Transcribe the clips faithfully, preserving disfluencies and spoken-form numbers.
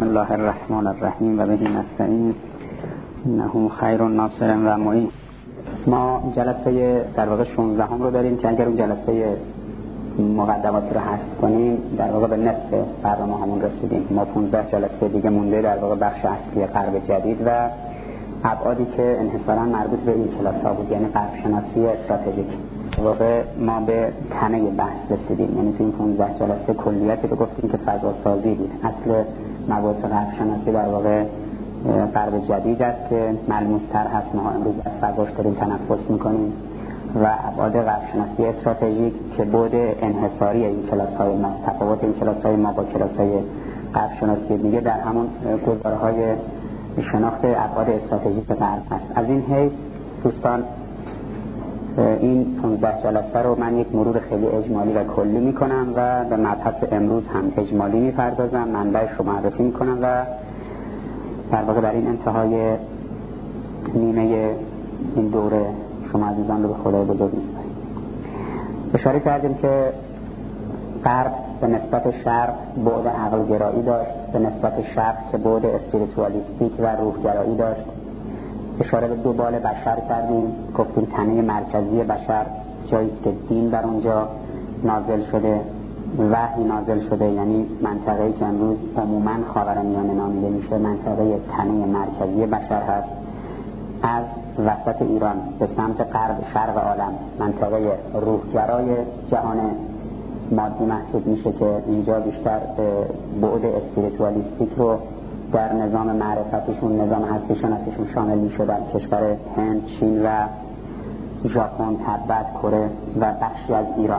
بسم الله الرحمن الرحیم و به نستعین انه خیر ناصر و معین. ما جلسه در واقع شانزده هم رو داریم که اگر اون جلسه مقدمات رو حذف کنیم در واقع به نصف برنامه همون رسیدیم. ما پانزده جلسه دیگه مونده در واقع بخش اصلی غرب جدید و ابعادی که انحصاراً مربوط به این کلاس ها بود، یعنی غرب شناسی استراتژیک. در واقع ما به تنه بحث رسیدیم، یعنی تو این پانزده جلسه کلیتی رو گفتیم که فضا سازی بود. اصل مباحث غرب شناسی در واقع غرب جدید است که ملموس‌تر هست. ما امروز از فضاش داریم تنفس میکنیم و ابعاد غرب شناسی استراتژیک که بعد انحصاری این کلاس های ما، تفاوت این کلاس های ما با کلاس های غرب شناسی دیگه در همون گزارهای شناخت ابعاد استراتژیک غرب است. از این حیث دوستان این پانزده جلسه رو من یک مرور خیلی اجمالی و کلی میکنم و به مبحث امروز هم اجمالی میپردازم، منبعش رو معرفی میکنم و در واقع در این انتهای نیمه این دوره شما عزیزان رو به خدای بزرگ میسپاریم. اشاره کردیم که غرب به نسبت شرق بعد عقل گرایی داشت، به نسبت شرق که بعد اسپریتوالیستیک و روح گرایی داشت. اشاره به دو بال بشر کردیم، گفتیم تنه مرکزی بشر جایی که دین بر اونجا نازل شده، وحی نازل شده، یعنی منطقه‌ای که امروز عموماً خاورمیانه نامیده میشه منطقه تنه مرکزی بشر هست. از وسط ایران به سمت غرب شرق عالم منطقه روحگرای جهان مادی محسوب میشه که اینجا بیشتر بعد اسپریتوالیستیک رو در نظام معرفتشون، نظام هستی شناسیشون شامل میشدن. کشور هند، چین و ژاپن، تبت، کره و بخشی از ایران.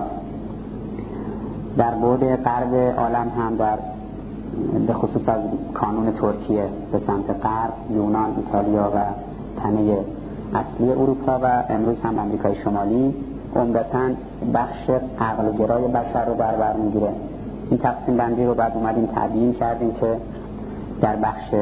در بعد غرب عالم هم در به خصوص از کانون ترکیه به سمت غرب یونان، ایتالیا و تنه اصلی اروپا و امروز هم آمریکای شمالی عمدتاً بخش عقلگرای بشر رو در بر میگیره. این تقسیم بندی رو بعد اومدیم تبیین کردیم که در بخش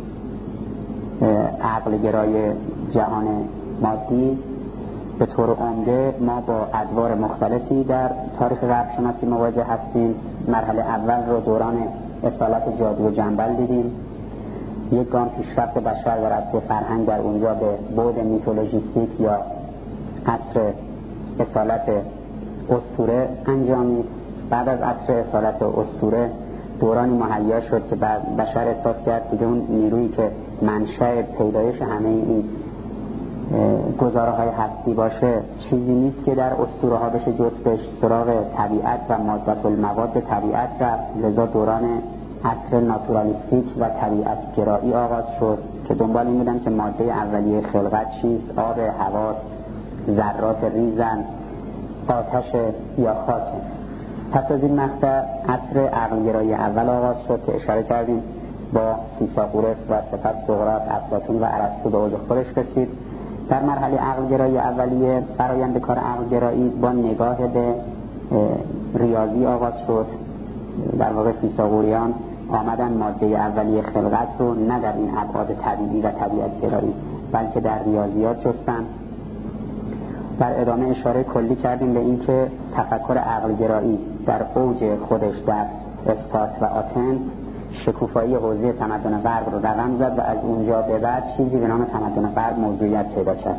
عقلگرای جهان مادی به طور عمده ما با ادوار مختلفی در تاریخ غرب شناسی مواجه هستیم. مرحله اول رو دوران اصالت جادو و جنبل دیدیم. یک گام پیشرفت بشر در عصر فرهنگ در اونجا به بعد میتولوژیستیک یا عصر اصالت اسطوره انجامید. بعد از عصر اصالت اسطوره دورانی مهیا شد که بشر احساس کرد دیگه اون نیرویی که منشأ پیدایش همه این گزاره های هستی باشه چیزی نیست که در اسطوره ها بشه جستش، سراغ طبیعت و مادة المواد طبیعت رفت. لذا دوران عصر ناتورالیستیک و طبیعت گرایی آغاز شد که دنبال این بودن که ماده اولیه خلقت چیست، آب، هوا، ذرات ریزن، آتش یا خاک. پس از این مقطع عصر عقلگرایی اول آغاز شد که اشاره کردیم با فیثاغورس و سپس سقراط، افلاطون و ارسطو به اوج خودش رسید. در مرحله عقلگرایی اولیه فرآیند کار عقلگرایی با نگاه به ریاضی آغاز شد. در واقع فیثاغوریان آمدن ماده اولیه خلقت رو نه در این ابعاد طبیعی و طبیعت گرایی بلکه در ریاضیات جستن. در ادامه اشاره کلی کردیم به این که تفکر عقلگرایی در اوج خودش در اسپارت و آتن شکوفایی حوزه تمدن غرب رو رقم زد و از اونجا به بعد چیزی به نام تمدن غرب موضوعیت پیدا کرد.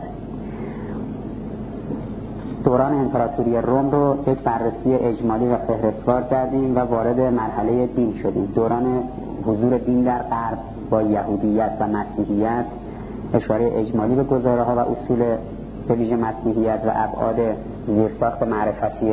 دوران امپراتوری روم رو یک بررسی اجمالی و فهرستوار کردیم و وارد مرحله دین شدیم. دوران حضور دین در غرب با یهودیت و مسیحیت، اشاره اجمالی به گزاره ها و اصول به ویژه مسیحیت و ابعاد زیرساخت معرفتی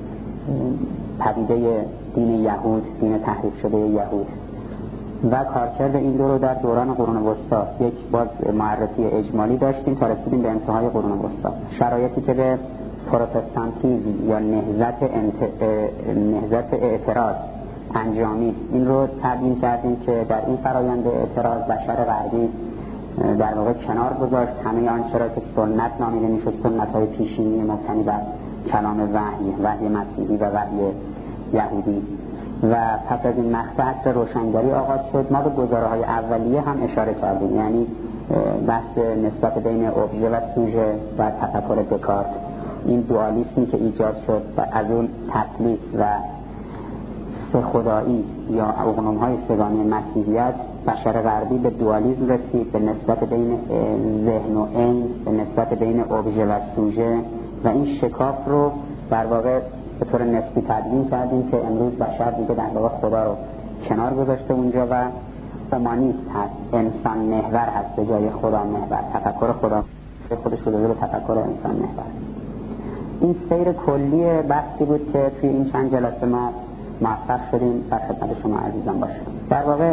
پدیده دین یهود، دین تحریف شده یهود و کارکرد این دو رو در دوران قرون وسطا یک باز معرفی اجمالی داشتیم تا رسیدیم به انتهای قرون وسطا. شرایطی که به پروتستانتیسم یا نهضت انت... نهضت اعتراض انجامید این رو تبیین کردیم که در این فرایند اعتراض بشر غربی در واقع کنار گذاشت همه آنچه را که سنت نامیده میشد، سنت های پیشینی مبتنی بر کلام وحی، وحی مسیحی و وحی یهودی و پس از این مقطع عصر روشنگری آغاز شد. ما به گزاره های اولیه هم اشاره کردیم، یعنی بحث نسبت بین ابژه و سوژه و تفکر دکارت، این دوالیسمی که ایجاد شد و از اون تثلیث و سه خدایی یا اقنوم‌های سگانی مسیحیت، بشر غربی به دوالیسم رسید، به نسبت بین ذهن و عین، به نسبت بین ابژه و سوژه، و این شکاف رو در واقع به طور نسبی تدوین کردیم که امروز بشر دیگه در واقع خدا رو کنار گذاشته اونجا و اومانیست هست، انسان محور هست به جای خدا محور. تفکر خدا خودش رو داده به تفکر انسان محور. این سیر کلی بحثی بود که توی این چند جلسه ما موفق شدیم در خدمت شما عزیزان باشیم. در واقع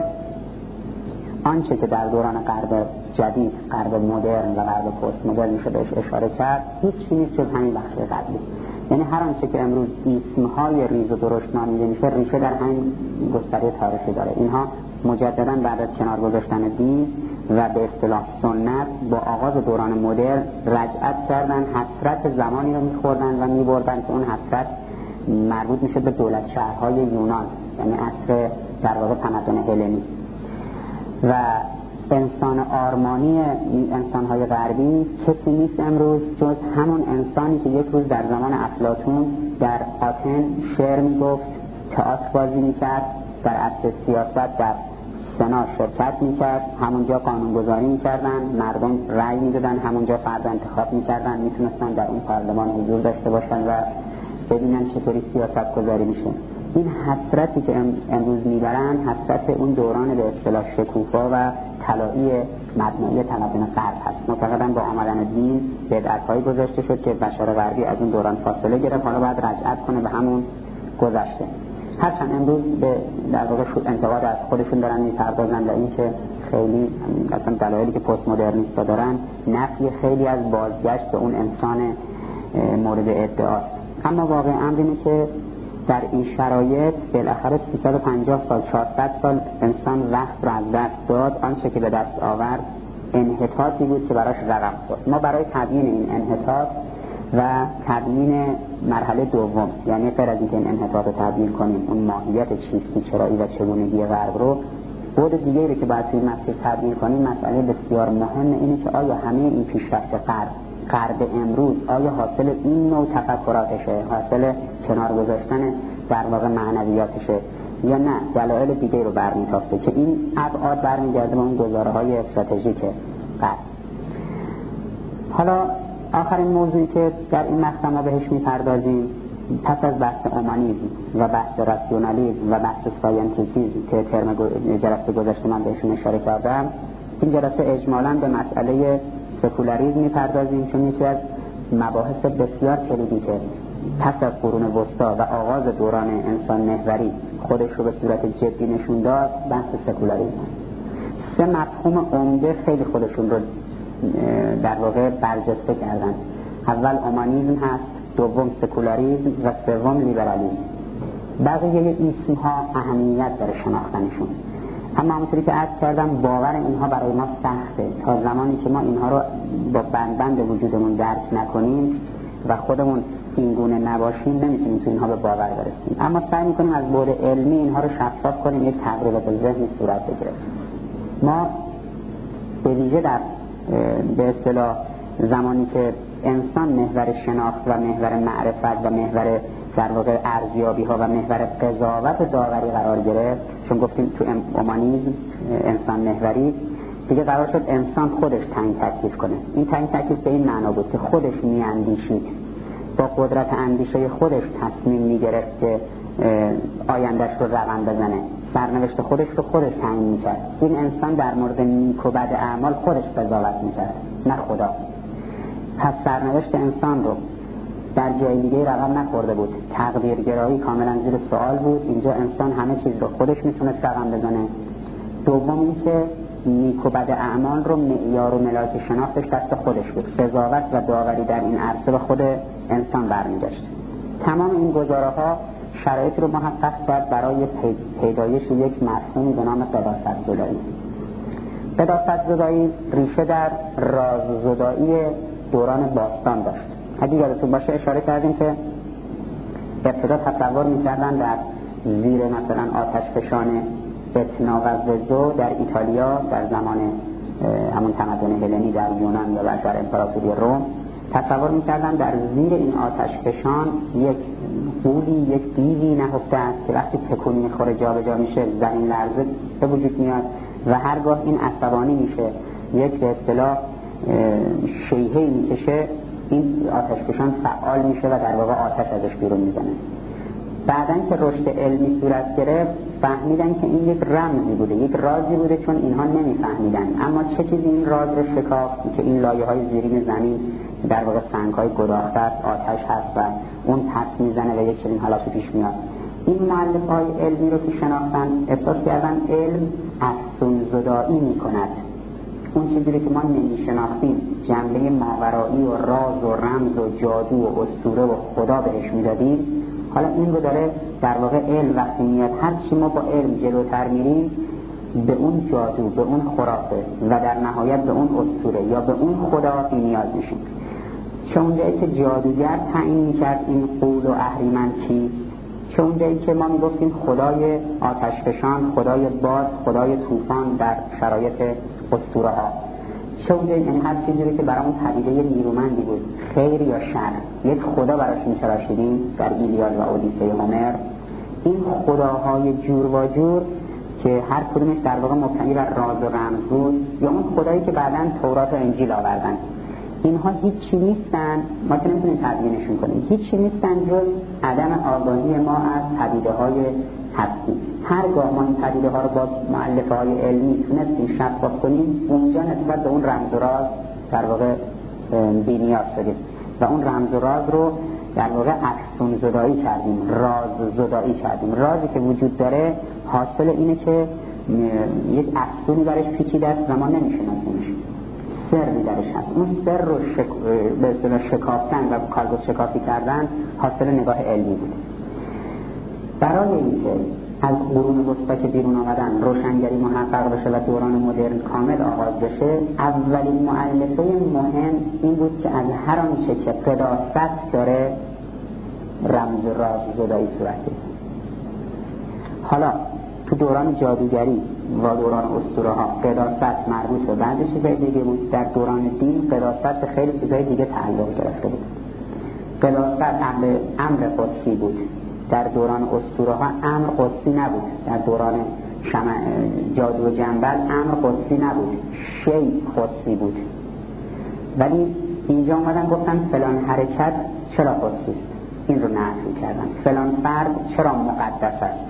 آنچه که در دوران غرب جدید، غرب مدرن و غرب پست مدرن میشه بهش اشاره کرد، هیچ نیست جز همین بخش قبلی. یعنی هر آنچه که امروز اسمهای ریز و درشت نامیده میشه ریشه در همین گستره تاریخی داره. اینها مجددا بعد از کنار گذاشتن دین و به اصطلاح سنت با آغاز دوران مدرن رجعت کردن، حسرت زمانی رو میخوردن و میبردن که اون حسرت مربوط میشه به دولت شهرهای یونان، یعنی عصر در واقع تمدن هلنی. و انسان آرمانی انسانهای غربی کسی نیست امروز جز همون انسانی که یک روز در زمان افلاطون در آتن شعر میگفت، تئاتر بازی میکرد، در عصر سیاست در سنا شرکت میکرد، همونجا قانونگذاری میکردن، مردم رأی میدادن، همونجا فرد انتخاب میکردن، میتونستن در اون پارلمان حضور داشته باشن و ببینن چطوری سیاست گذاری میشه. این حسرتی که امروز میبرن حسرت اون دوران به اصطلاح شکوفا و طلایی مبنایی تمدن غرب هست. معتقدن با آمدن دین بدعت‌هایی گذاشته شد که بشر غربی از اون دوران فاصله گرفت، حالا باید رجعت کنه به همون گذشته. هرچند امروز به در واقع انتقاد از خودشون دارن میپردازن و این که خیلی اصلا دلایلی که پست مدرنیستا دارن نفی خیلی از بازگشت به اون انسان مورد ادعاست. اما واقع امر اینه که در این شرایط بالاخره سیصد و پنجاه سال چهارصد سال انسان وقت رو از دست داد. آنچه که به دست آورد انحطاطی بود که براش رقم خورد. ما برای تبیین این انحطاط و تبیین مرحله دوم، یعنی غیر از اینکه این انحطاط رو تبیین کنیم اون ماهیت چیستی چرایی و چگونگی غرب رو، بود دیگه رو که باید توی مسیر تبیین کنیم مسئله بسیار مهم اینه که آیا همه این پیشرفت غرب غرب امروز آیا حاصل این نوع تفکراتشه، حاصل کنار گذاشتن در واقع معنویاتشه یا نه دلایل دیگه رو برمی‌تافته که این ابعاد برمیگرده به اون گزاره‌های استراتژیک غرب. حالا آخرین موضوعی که در این مقطع ما بهش می‌پردازیم پس از بحث اومانیسم و بحث راسیونالیسم و بحث ساینتیفیسم که ترم جلسه گذشته من بهشون اشاره کردم، این جلسه اجمالاً به مسئله سکولاریسم می‌پردازیم، چون یکی از مباحث بسیار کلیدی که پس از قرون وسطا و آغاز دوران انسان محوری خودش رو به صورت جدی نشون داد بحث سکولاریسم. سه مفهوم عمده خیلی خودشون رو در واقع برجسته کردن. اول اومانیسم هست، دوم سکولاریسم و سوم لیبرالیسم. بقیه اسمها اهمیت داره شناختنشون، اما همونطوری که عرض کردم باور اینها برای ما سخته. تا زمانی که ما اینها رو با بند بند وجودمون درک نکنیم و خودمون اینگونه نباشیم نمیتونیم تو اینها به باور برسیم. اما سعی میکنیم از بعد علمی اینها رو شفاف کنیم، یک تقریبات ذهنی صورت بگیره. ما به ویژه در به اصطلاح زمانی که انسان محور شناخت و محور معرفت و محور در واقع ارزیابی ها و محور قضاوت داوری قرار گرفت، چون گفتیم تو اومانیسم انسان محوری دیگه قرار شد انسان خودش تعیین تکلیف کنه. این تعیین تکلیف به این معنا بود که خودش میاندیشید، با قدرت اندیشه خودش تصمیم میگرفت که آیندهش رو رقم بزنه، سرنوشت خودش رو خودش تعیین میکرد. این انسان در مورد نیک و بد اعمال خودش قضاوت میکرد، نه خدا. پس سرنوشت انسان رو در جای دیگه رقم نخورده بود، تقدیرگرایی کاملا زیر سوال بود. اینجا انسان همه چیز رو خودش میتونست رقم بزنه. دوم این که نیک و بد اعمال رو معیار و ملاک شناختش دست خودش بود، قضاوت و داوری در این عرصه به خود انسان برمیگشت. تمام این گزاره‌ها شرایطی رو محقق کرد برای پیدایش یک مفهومی به نام قداست زدایی. قداست زدایی ریشه در راززدایی دوران باستان داشت. اگه یادتون باشه اشاره کردیم که ابتدا تصور می‌کردن در زیر مثلا آتش فشان اتنا و وزو در ایتالیا در زمان همون تمدن هلنی در یونان یا در امپراتوری روم تصور می‌کردن در زیر این آتش فشان یک قولی، یک دیوی نهفته است که وقتی تکون میخوره جا به جا میشه، زمین لرزه به وجود میاد و هرگاه این عصبانی میشه، یک به اصطلاح شیهه‌ای میکشه، این آتشفشان فعال میشه و در واقع آتش ازش بیرون میزنه. بعدن که رشد علمی صورت گرفت فهمیدن که این یک رمزی بوده، یک رازی بوده، چون اینها نمیفهمیدن. اما چه چیزی این راز رو شکافت که این لایه های زیرین زمین در واقع سنگ های گداخته است، آتش هست و اون پس میزنه و یک چنین حالتی پیش میاد. این مؤلف های علمی رو که شناختن احساس کردن علم افسون زدایی میکند. اون چیزی که ما نمیشناختیم، جنبه ماورایی و راز و رمز و جادو و اسطوره و خدا بهش میدادیم، حالا این رو داره در واقع علم وقتی میاد، هر چی ما با علم جلوتر میریم به اون جادو، به اون خرافه و در نهایت به اون اسطوره یا به اون خدا بی نیاز میشیم. چه اونجایی که جادوگر تعیین میکرد این قول و اهریمن چیست، چه اونجایی که ما میگفتیم خدای آتشفشان، خدای باد، خدای طوفان در شرایط اسطوره ها، چه اونجایی، یعنی هر چیزی رو که برامون پدیده نیرومندی بود، خیر یا شر، یک خدا براش می‌تراشیدیم در ایلیاد و اودیسه هومر. این خداهای جور و جور که هر کدومش در واقع مبتنی بر راز و رمز بود، یا اون خدایی که بعداً تورات و انجیل آوردن، اینها هیچی نیستن، ما که نمیتونیم تبیینشون کنیم، هیچی نیستن جز عدم آگاهی ما از پدیده های هستی. هرگاه ما این پدیده ها رو با مؤلفه های علمی تونستیم شفاف کنیم، اونجا نسبت به اون رمز و راز در واقع بی‌نیاز شدیم و اون رمز و راز رو در واقع افسون زدایی کردیم، راز زدایی کردیم. رازی که وجود داره حاصل اینه که یک افسونی درش پیچیده است و ما نمیشناسیمش، سری درش هست. اون سر رو شک... به اصطلاح شکافتن و کالبد شکافی کردن حاصل نگاه علمی بود. برای اینکه از قرون وسطا که بیرون آمدن روشنگری محقق بشه و دوران مدرن کامل آغاز بشه، اولین مؤلفه مهم این بود که از هر آنچه که قداست داره رمز و راز زدایی صورت بگیره. حالا تو دوران جادوگری و دوران اسطوره ها قداست مربوط به بعضی چیزای دیگه بود، در دوران دین قداست به خیلی چیزای دیگه تعلق گرفته بود. قداست امر امر قدسی بود، در دوران اسطوره ها امر قدسی نبود، در دوران شمع جادو و جنبل امر قدسی نبود، شی قدسی بود. ولی اینجا اومدن گفتن فلان حرکت چرا قدسی است، این رو نفی کردن. فلان فرد چرا مقدس است.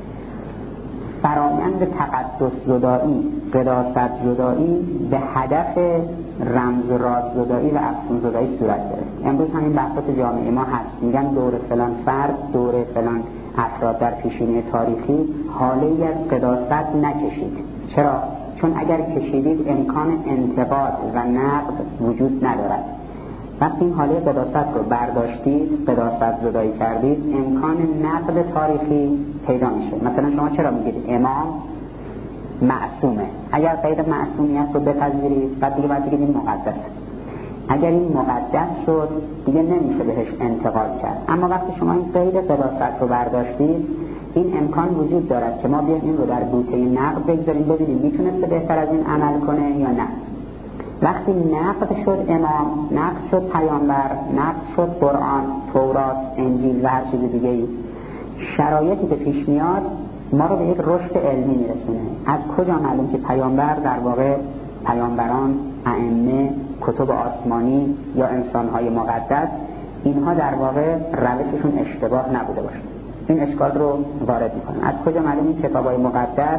فرایند تقدس زدایی، قداست زدایی به هدف رمز و راز زدایی و افسون زدایی صورت گرفت. امروز همین بحثات جامعه ما هست، میگن دور فلان فرد، دور فلان افراد در پیشینه تاریخی حالی از قداست نکشید. چرا؟ چون اگر کشیدید امکان انتقاد و نقد وجود ندارد. وقتی این حاله قداست رو برداشتید، قداست زدایی کردید، امکان نقد تاریخی پیدا میشه. مثلا شما چرا میگید امام معصومه؟ اگر قید معصومیت رو بپذیرید، بعد دیگه باید بگید این مقدس. اگر این مقدس شد دیگه نمیشه بهش انتقاد کرد. اما وقتی شما این قید قداست رو برداشتید، این امکان وجود دارد که ما بیایم این رو در بوته نقد بگذاریم، ببینیم میتونسته بهتر از این عمل کنه یا نه. وقتی نقد شد امام، نقد شد پیامبر، نقد شد قرآن، تورات، انجیل و هر چیز دیگه ای، شرایطی که پیش میاد ما رو به یک رشد علمی میرسونه. از کجا معلوم که پیامبر در واقع پیامبران، ائمه، کتب آسمانی یا انسان‌های مقدس، اینها در واقع روششون اشتباه نبوده باشه؟ این اشکال رو وارد میکنه. از کجا معلوم این کتاب‌های مقدس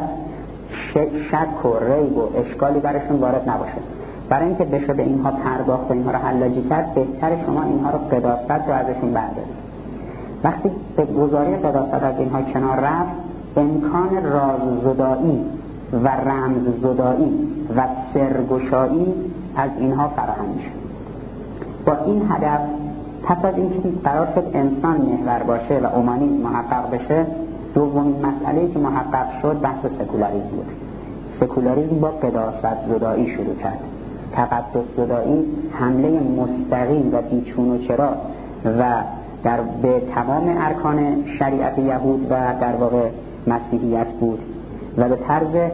شک و ریب و اشکالی برشون وارد نباشه؟ برای اینکه بشه به اینها پرداخت و اینها رو حلاجی کرد، بهتر شما اینها رو قداست رو ازشون بردارید. وقتی به گزاری قداست از اینها کنار رفت، امکان راز زدایی و رمز زدایی و سرگشایی از اینها فراهم میشه. با این هدف پس از اینکه قرار شد انسان محور باشه و اومانیسم محقق بشه، دومین مسئله‌ای که محقق شد بحث سکولاریسم بود. سکولاریسم با قداست زدایی شروع کرد. تقدس زدایی حمله مستقیم و بیچون و چرا و در به تمام ارکان شریعت یهود و در واقع مسیحیت بود و به طرز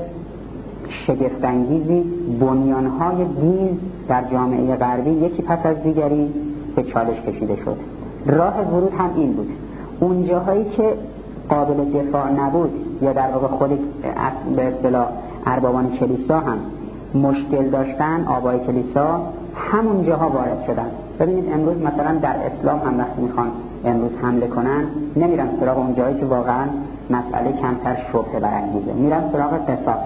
شگفت‌انگیزی بنیان‌های دین در جامعه غربی یکی پس از دیگری به چالش کشیده شد. راه ورود هم این بود. اون جاهایی که قابل دفاع نبود یا در واقع خود به اصطلاح اربابان کلیسا هم مشکل داشتن، آبای کلیسا همون جاها وارد شدن. ببینید امروز مثلا در اسلام هم وقتی میخوان امروز حمله کنن نمیرن سراغ اون جایی که واقعا مسئله کمتر شبهه برانگیزه، میرن سراغ قصاص.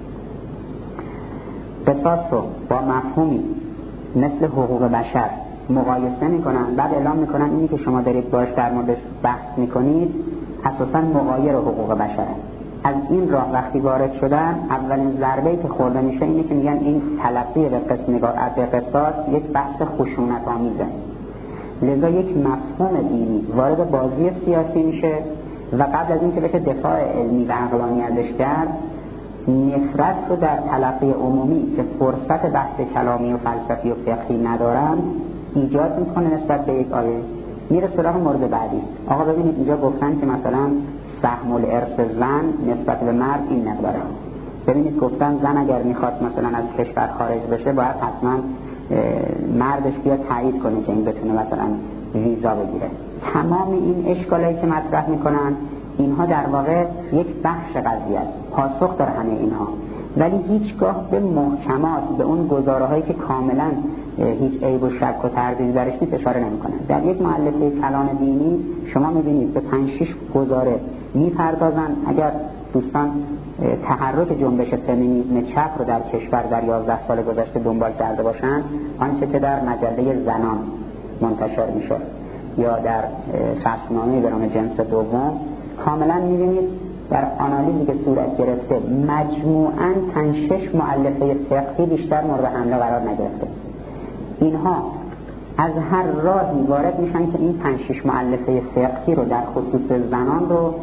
قصاص رو با مفهومی مثل حقوق بشر مقایسه میکنن، بعد اعلام میکنن اینی که شما دارید باش در موردش بحث میکنید اساساً مغایر حقوق بشره. از این راه وقتی وارد شدن اولین ضربه‌ای که خورده میشه اینه که میگن این تلقی به قصاص نگاه به قصاص یک بحث خشونت آمیزه، لذا یک مفهوم دینی وارد بازی سیاسی میشه و قبل از اینکه بشه دفاع علمی و عقلانی ازش کرد، نفرت رو در تلقی عمومی که فرصت بحث کلامی و فلسفی و فقهی ندارن ایجاد میکنه نسبت به یک آیه. میره سراغ مورد بعدی. آقا ببینید اینجا گفتن که مثلا سهم الارث زن نسبت به مرد این مقداره. ببینید گفتن زن اگر میخواد مثلا از کشور خارج بشه باید حتما مردش بیاد تایید کنه که این بتونه مثلا ویزا بگیره. تمام این اشکالایی که مطرح میکنن اینها در واقع یک بخش قضیه است، پاسخ داره همه اینها، ولی هیچگاه به محکمات، به اون گزاره‌هایی که کاملا هیچ عیب و شک و تردید درش نیست اشاره نمی‌کنن. در یک مؤلفه کلام دینی شما می‌بینید به پنج شش گزاره می‌پردازن. اگر دوستان تحرک جنبش فمینیسم چپ رو در کشور در یازده سال گذشته دنبال کرده باشن، آنچه که در مجله زنان منتشر میشه یا در فصلنامه به نام جنس دوم، کاملا می‌بینید در آنالیزی که صورت گرفته مجموعاً پنج شش مؤلفه فقهی بیشتر مورد حمله قرار نگرفته. اینها از هر راهی وارد میشن که این پنج شش مؤلفه فقهی رو در خصوص زنان رو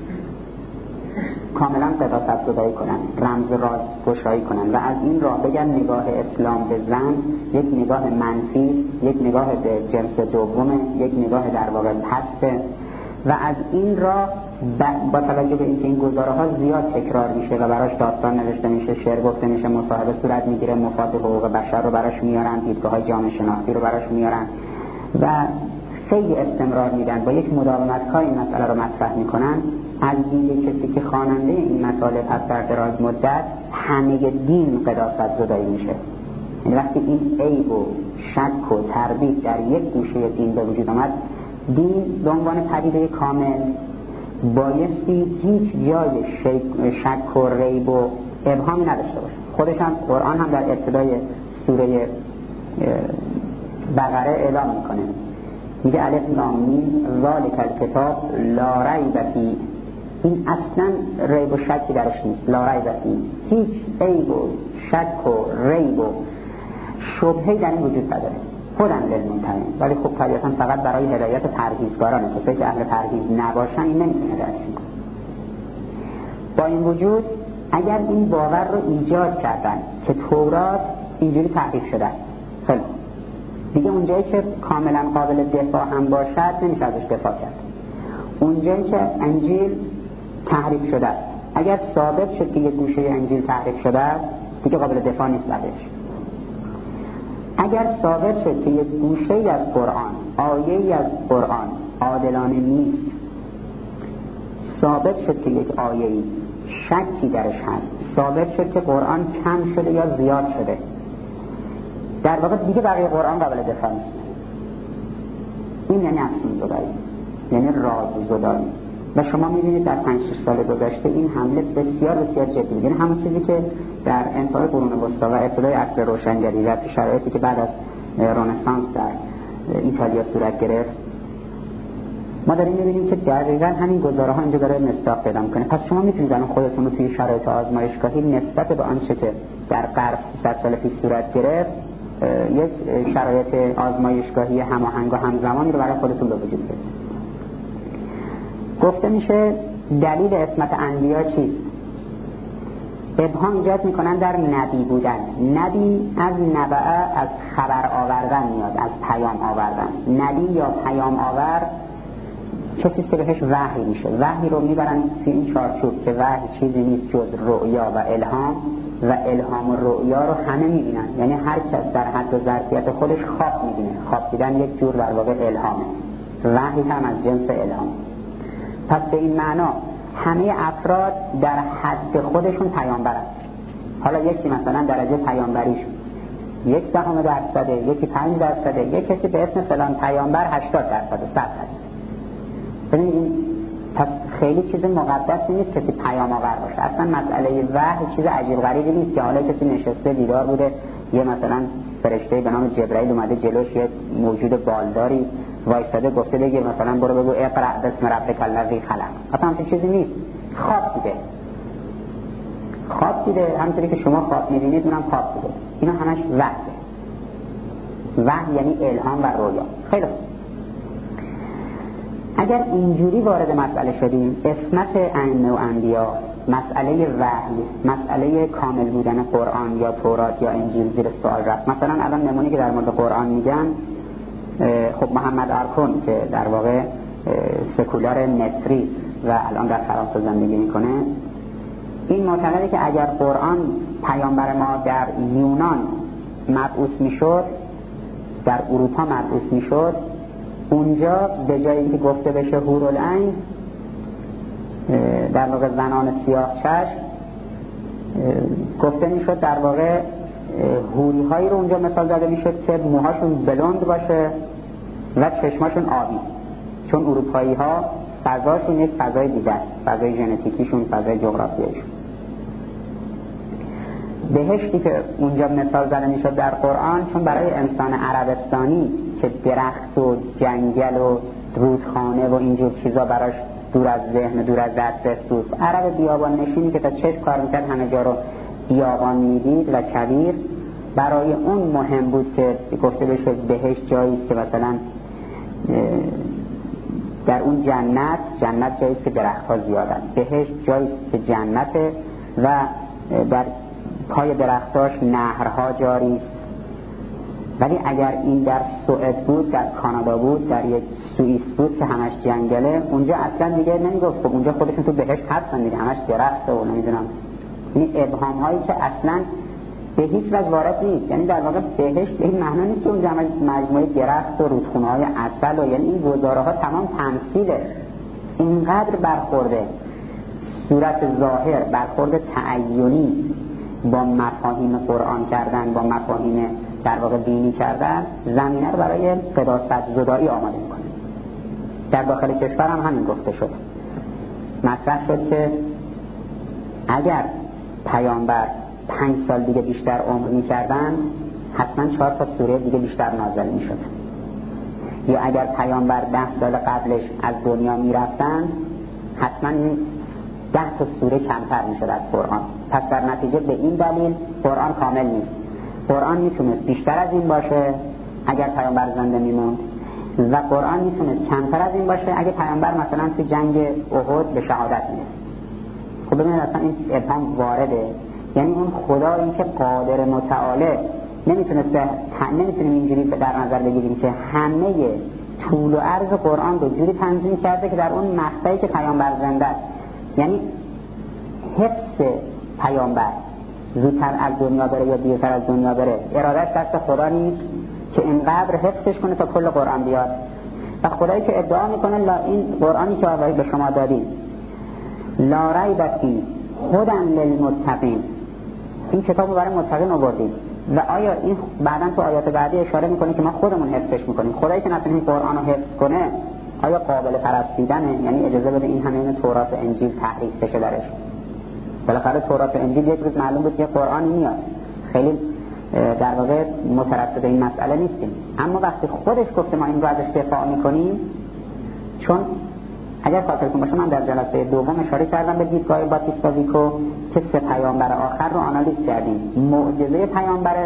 کاملا قداست زدایی کنن، رمز راز گشایی کنن و از این راه بگن نگاه اسلام به زن یک نگاه منفی، یک نگاه به جنس دومه، یک نگاه در واقع پسته و از این راه با توجه به اینکه این گزاره ها زیاد تکرار میشه و براش داستان نوشته میشه، شعر گفته میشه، مصاحبه صورت میگیره، مفاد حقوق بشر رو براش میارن، دیدگاه های جامعه شناختی رو براش میارن و خیلی استمرار میدن، با یک مداومت کار این مسئله رو مطرح میکنن. از دید کسی که خواننده این مطالب هست در دراز مدت همه دین قداست زدایی میشه. یعنی وقتی این عیب و شک و تردید در یک گوشه دین به وجود آمد، دین به عنوان پدیده کامل بایستی هیچ جای شک و ریب و ابهامی نداشته باشه. خودش هم قرآن هم در ابتدای سوره بقره اعلام میکنه، میگه الف لام میم ذالک الکتاب لا ریب فیه. این اصلا ریب و شکی درش نیست، لا ریب فیه، هیچ عیب و شک و ریب و شبهه‌ای در این وجود نداره. خودم للمتقین، ولی خب طبیعتا فقط برای هدایت پرهیزگارانه، کسایی که اهل پرهیز نباشن این نمیتونه هدایتشون کنه. با این وجود اگر این باور رو ایجاد کردن که تورات اینجوری تحریف شده، خیلی دیگه اونجایی که کاملا قابل دفاع هم باشد نمیشه ازش دفاع کرد. اونجایی که انجیل تحریف شده اگر ثابت شد که یک گوشه انجیل تحریف شده دیگه قابل دفاع نیست بعدش. اگر ثابت شد که یک گوشه‌ای از قرآن، آیه‌ای از قرآن عادلانه نیست، ثابت شد که یک آیه‌ای شکی درش هست، ثابت شد که قرآن کم شده یا زیاد شده، در واقع دیگه بقیه قرآن قابل دفاع نیست. این یعنی افسون زدایی، یعنی راز زدایی. و شما می‌بینید در پنج شش سال گذشته این حمله بسیار بسیار جدی، یعنی همون چیزی که در انتهای قرون وسطی و ابتدای عصر روشنگری و شرایطی که بعد از رنسانس در ایتالیا صورت گرفت، ما داریم می‌بینیم که دقیقاً همین گزاره‌ها اینجا داره مصداق پیدا می‌کنه. پس شما می‌تونید الان خودتون رو توی شرایط آزمایشگاهی نسبت به آنچه که در قرن سیصد سال پیش صورت گرفت یک شرایط آزمایشگاهی هماهنگ و همزمانی رو برای خودتون به وجود بیارید. گفته میشه دلیل عصمت انبیا چیست؟ ابهام ایجاد میکنن در نبی بودن. نبی از نبعه، از خبر آوردن میاد، از پیام آوردن. نبی یا پیام آور کسیست که بهش وحی میشه. وحی رو میبرن توی این چارچوب که وحی چیزی نیست جز رؤیا و الهام، و الهام و رؤیا رو همه میبینن، یعنی هر کس در حد و ظرفیت خودش خواب میبینه. خواب دیدن یک جور در واقع الهامه، وحی هم از جنس الهام. پس به این معنا همه افراد در حد خودشون پیامبرن. حالا یکی مثلا درجه پیامبریش یک دهم درصده، یکی پنج درصده، یک کسی به اسم فلان پیامبر هشتاد درصد و صد درصد. ببینید این پس خیلی چیز مقدس نیست کسی پیام آور باشه. اصلا مسئله وحی چیز عجیب غریبی نیست که حالا کسی نشسته دیدار بوده یه مثلا فرشته به نام جبرائیل اومده جلوش، یه موجود بالداری وایساده گفته بگیر مثلا برو بگو اقرأ بسم ربک الذی خلق. اصلا همچین چیزی نیست. خواب دیده خواب دیده همونطوری که شما خواب می‌بینید اونم خواب دیده. اینا همش وحیه. وحی یعنی الهام و رویا. خیلی خوب. اگر اینجوری وارد مسئله شدیم، عصمت ائمه و انبیا، مسئله وحی، مسئله کامل بودن قرآن یا تورات یا انجیل زیر سوال رفت. مثلا الان نمونه‌ای که در مورد قرآن میگن، خب محمد ارکون که در واقع سکولار مصری و الان در فرانسه زندگی میکنه، این معتقده که اگر قرآن پیامبر ما در یونان مبعوث میشد، در اروپا مبعوث میشد، اونجا به جای اینکه گفته بشه حورالعین، در واقع زنان سیاه چشم، گفته میشد در واقع حوری هایی رو اونجا مثال زده میشد که موهاشون بلند باشه و چشماشون آبی، چون اروپایی ها فضاشون یک فضای دیگر، فضای ژنتیکیشون، فضای جغرافیایشون. بهشتی که اونجا مثال زده میشد در قرآن، چون برای انسان عربستانی که درخت و جنگل و رودخانه و اینجور چیزا براش دور از ذهن، دور از دسترس بود، عرب بیابان نشینی که تا چشم کار میکرد همه جا رو بیابان میدید و کویر، برای اون مهم بود که گفته بشه بهشت جاییست که مثلا در اون جنت، جنت جاییست که درخت‌ها زیادن، بهشت جاییست که جنته و در پای درختاش نهرها جاری. ولی اگر این در سوئد بود، در کانادا بود، در یک سوئیس بود که همش جنگله، اونجا اصلا دیگه نمیگفت خب اونجا خودشون تو بهشت هستن دیگه، همش درخته و نمیدونم. این ابهام هایی که اصلا به هیچ وجه وارد نیست. یعنی در واقع بهشت به این معنی نیست که اونجا همش مجموعه درخت و رودخونه های عسل و یعنی این گزاره ها تمام تمثیله. اینقدر برخورده صورت ظاهر، برخورد تعینی با مفاهیم قرآن کردن، با مفاهیم در واقع دینی کردن، زمینه رو برای قداست زدایی آماده میکنه. در داخل کشور هم همین گفته شد، مطرح شد که اگر پیامبر پنج سال دیگه بیشتر عمر میکردن، حتما چهار تا سوره دیگه بیشتر نازل میشد، یا اگر پیامبر ده سال قبلش از دنیا میرفتن، حتما ده تا سوره کمتر میشد از قرآن. پس در نتیجه به این دلیل قرآن کامل نیست. قرآن میتونست بیشتر از این باشه اگر پیامبر زنده میموند، و قرآن میتونست کمتر از این باشه اگه پیامبر مثلا تو جنگ احد به شهادت میرسید. خب ببینید اصلا این ابهام وارده. یعنی اون خدایی که قادر متعاله نمیتونست نمیتونیم اینجوری در نظر بگیریم که همه طول و عرض قرآن رو جوری تنظیم کرده که در اون مقطعی که پیامبر زنده است، یعنی حفظ پیامبر زودتر از دنیا بره یا دیرتر از دنیا بره، ارادهش دست خدا نیست که اینقدر حفظش کنه تا کل قرآن بیاد. و خدایی که ادعا میکنه لا این قرآنی که به شما دادیم لا ریب فیه هدی للمتقین، این کتابو برای متقین آوردیم. و آیا این بعداً تو آیات بعدی اشاره میکنه که ما خودمون حفظش میکنیم؟ خدایی که نتونیم قرآن رو حفظ کنه آیا قابل پرستیدنه؟ یعنی اجازه بده این همه این تورات و انجیل تحریف بشه درش؟ بالاخره تورات و انجیل یک روز معلوم بود که قرآنی میاد. خیلی در واقع متردد این مسئله نیستیم، اما وقتی خودش گفته ما این رو ازش دفاع میکنیم، چون اگر خاطرتون باشه من در جلسه دوم اشاره کردم به دیدگاه باتیستا ویکو که سه پیامبر آخر رو آنالیز کردیم. معجزه پیامبر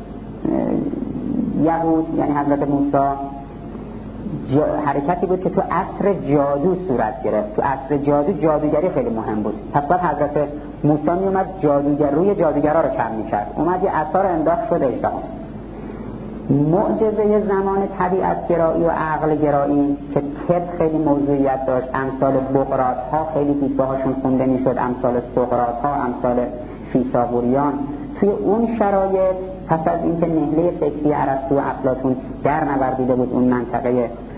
یهود یعنی حضرت موسی حرکتی بود که تو عصر جادو صورت گرفت. تو عصر جادو جادوگری خیلی مهم بود. پس بعد حضرت موسی می اومد جادوگر روی جادوگرا رو کم می‌کرد، اومد یه عصا رو انداخت شد اجتماع. معجزه زمان طبیعت گرایی و عقل گرایی که طب خیلی موضوعیت داشت، امثال بقراط ها خیلی دیدگاهاشون خونده میشد، امثال سقراط ها، امثال فیثاغوریان. توی اون شرایط پس از اینکه نهله فکری ارسطو و افلاطون در نوردیده بود اون منطقه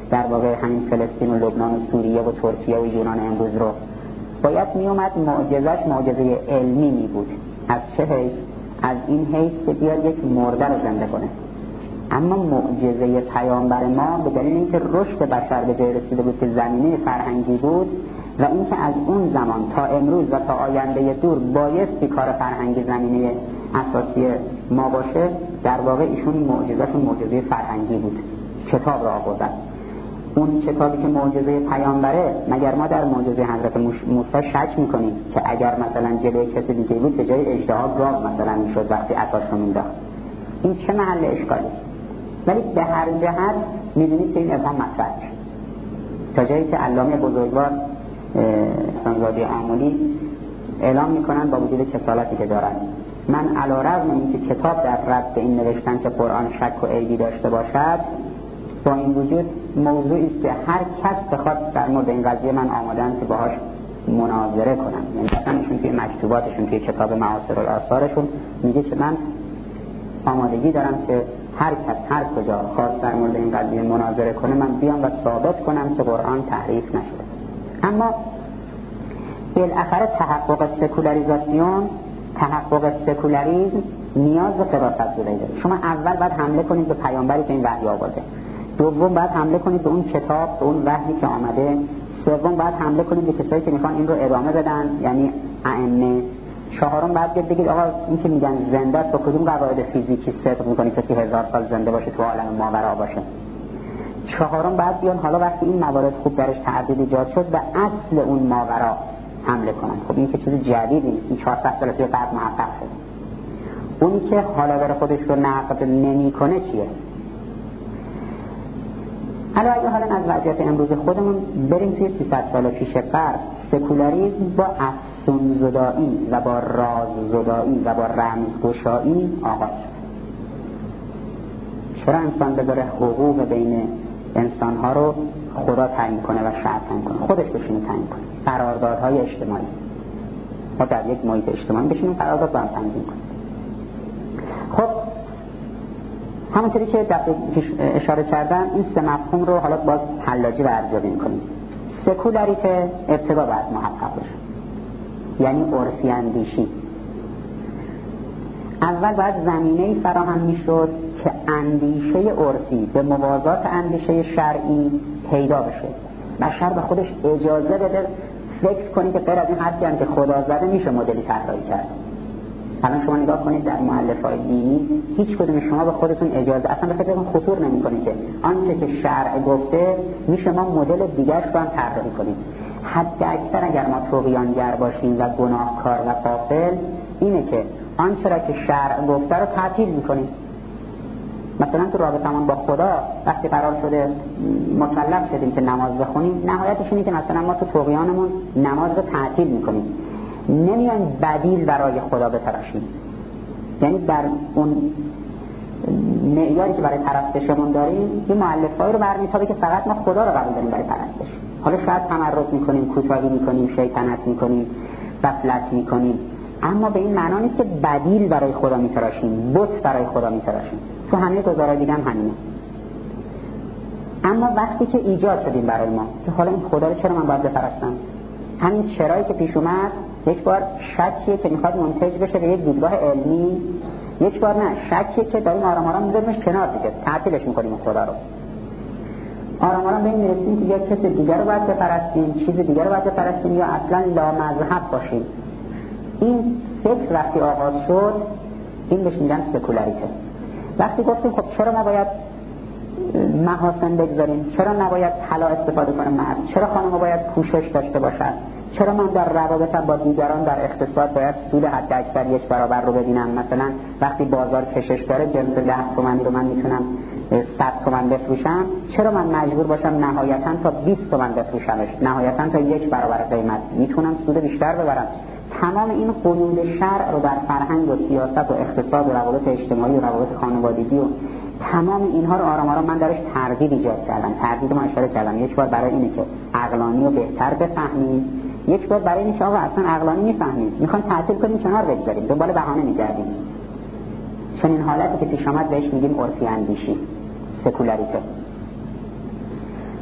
در واقع همین فلسطین و لبنان و سوریه و ترکیه و یونان امروز رو، باید می اومد معجزش معجزه علمی می بود. از چه حیث؟ از این حیث که بیاد یک مرده رو زنده کنه. اما معجزه پیامبر ما به دلیل اینکه رشد بشر به جای رسیده بود که زمینه فرهنگی بود و اینکه از اون زمان تا امروز و تا آینده دور بایستی کار فرهنگی زمینه اساسی ما باشه، در واقع ایشون معجزه‌شون معجزه فرهنگی بود. کتاب را آوردن. اون کتابی که معجزه پیامبره، مگر ما در معجزه حضرت موسی شک میکنیم که اگر مثلا جلوی کسی دیگه بود به جای اژدها گاو مثلا میشد وقتی عصاش رو مینداخت؟ این چه محل اشکالی است؟ ولی به هر جهت میدونید که این ابهام مطرح میشه تا جایی که علامه بزرگوار احسان‌زاده آملی اعلام میکنن با وجود کسالتی که دارن: من علی رغم اینکه کتاب در رد به این نوشتن که قرآن شک و عیبی داشته باشد، با این وجود موضوعی است که هر کس بخواد در مورد این قضیه من آماده‌ام که باهاش مناظره کنم. یعنی مثلا ایشون توی مکتوباتشون توی کتاب معاصر الآثارشون میگه که من آمادگی دارم که هر کس هر کجا خواست در مورد این قضیه مناظره کنه من بیام و ثابت کنم که قرآن تحریف نشده. اما بالاخره تحقق سکولاریزاسیون، تحقق سکولاریسم نیاز به قداست داره. شما اول باید حمله کنید به پیامبری که این وحی آورده، دوم باید حمله کنید به اون کتاب، به اون وحی که آمده، سوم باید حمله کنید به کسایی که میخوان این رو ادامه بدن، یعنی ائمه، چهارم باید بگید آقا این که میگن زنده است با کدوم قواعد فیزیکی صدق میکنه کسی هزار سال زنده باشه تو عالم ماورا باشه. چهارم باید بیان حالا وقتی این موارد خوب درش تعدیل ایجاد شد به اصل اون ماورا حمله کنن. خب این که چیز جدیدی نیست، این چهارصد سال پیش بعد محقق شد. اونی که حالا برای خودش رو نقد نمیکنه چیه؟ حالا اگه حالا از وضعیت امروز خودمون بریم توی سیصد سال پیش قرن، سکولاریسم با افسون زدایی و با راز زدایی و با رمزگشایی آغاز شد. چرا انسان بذاره حقوق بین انسانها رو خدا تعیین کنه و شرع تعیین کنه، خودش بشینه تعیین کنه؟ قراردادهای اجتماعی، ما در یک محیط اجتماعی بشینیم قرارداد با هم تنظیم کنیم. خب همونطوری که دفعه پیش اشاره کردم این سه مفهوم رو حالا باز حلاجی و ارزیابی می‌کنیم. سکولاریته ابتدا باید محقق بشه، یعنی عرفی اندیشی. اول باید زمینه‌ای فراهم می‌شد که اندیشه عرفی به موازات اندیشه شرعی پیدا بشه. بشر به خودش اجازه بده فکر کنی که غیر از این حرفی هم که خدا زده میشه مدلی طراحی کرد. الان شما نگاه کنید در مؤلفه‌های دینی هیچ کدوم شما به خودتون اجازه اصلا به فکرتون خطور نمی‌کنید که آنچه که شرع گفته میشه ما مدل دیگرش رو هم طراحی کنیم. حتی اکثر اگر ما طغیانگر باشیم و گناهکار و غافل اینه که آنچه را که شرع گفته رو تعطیل می‌کنیم. مثلا تو رابطمون با خدا وقتی قرار شده مکلف شدیم که نماز بخونیم، نهایتش اینه که مثلا ما تو طغیانمون نماز رو تعطیل می‌کنیم، نمیان بدیل برای خدا بتراشیم. یعنی در اون معیاری که برای پرستشمون داریم یه مؤلفه‌ای رو برمی‌تابه که فقط ما خدا رو قبول داریم برای پرستش. حالا شاید تمرد می‌کنیم، کوتاهی می‌کنیم، شیطنت می‌کنیم، غفلت می‌کنیم، اما به این معنا نیست که بدیل برای خدا می‌تراشیم، بت برای خدا می‌تراشیم. تو همه گزارای دیگه هم همینه. اما وقتی که ایجاد شدیم برای ما که حالا این خدا رو چرا من باید بپرستم، همین چرایی که پیش اومد یک بار شکیه که میخواد منتج بشه به یک دیدگاه علمی، یک بار نه شکیه که داریم آرام آرام میذاریمش کنار دیگه، تعطیلش میکنیم خدا رو. آرام آرام به این میرسیم که یک کس دیگر رو باید بپرستیم، چیز دیگر رو باید بپرستیم یا اصلا لامذهب باشیم. این فکر وقتی آغاز شد این بهش میگن سکولاریته. وقتی گفتیم خب چرا ما باید محاسن بگذاریم، چرا نباید طلا استفاده کنه مرد، چرا خانم باید پوشش داشته باشد، چرا من در روابطم با دیگران در اقتصاد باید سود حد اکثر یک برابر رو ببینم؟ مثلا وقتی بازار کشش داره جنس ده تومانی رو من میتونم صد تومن بفروشم، چرا من مجبور باشم نهایتاً تا بیست تومن بفروشمش، نهایتاً تا یک برابر قیمت میتونم سود بیشتر ببرم؟ تمام این قیود شرع رو در فرهنگ و سیاست و اقتصاد و روابط اجتماعی و روابط خانوادگی و تمام اینها رو آرام آرام من درش تردید ایجاد کردم. تردید ما اشاره کردم یک بار برای اینه که عقلانی رو بهتر بفهمیم، یک بار برای اینه که آقا اصلا عقلانی میفهمیم میخوایم تعطیل کنیم کنار بگذاریم، دنبال بهانه میگردیم. چون این حالتی که پیش آمد بهش میگیم عرفی اندیشی، سکولاریته.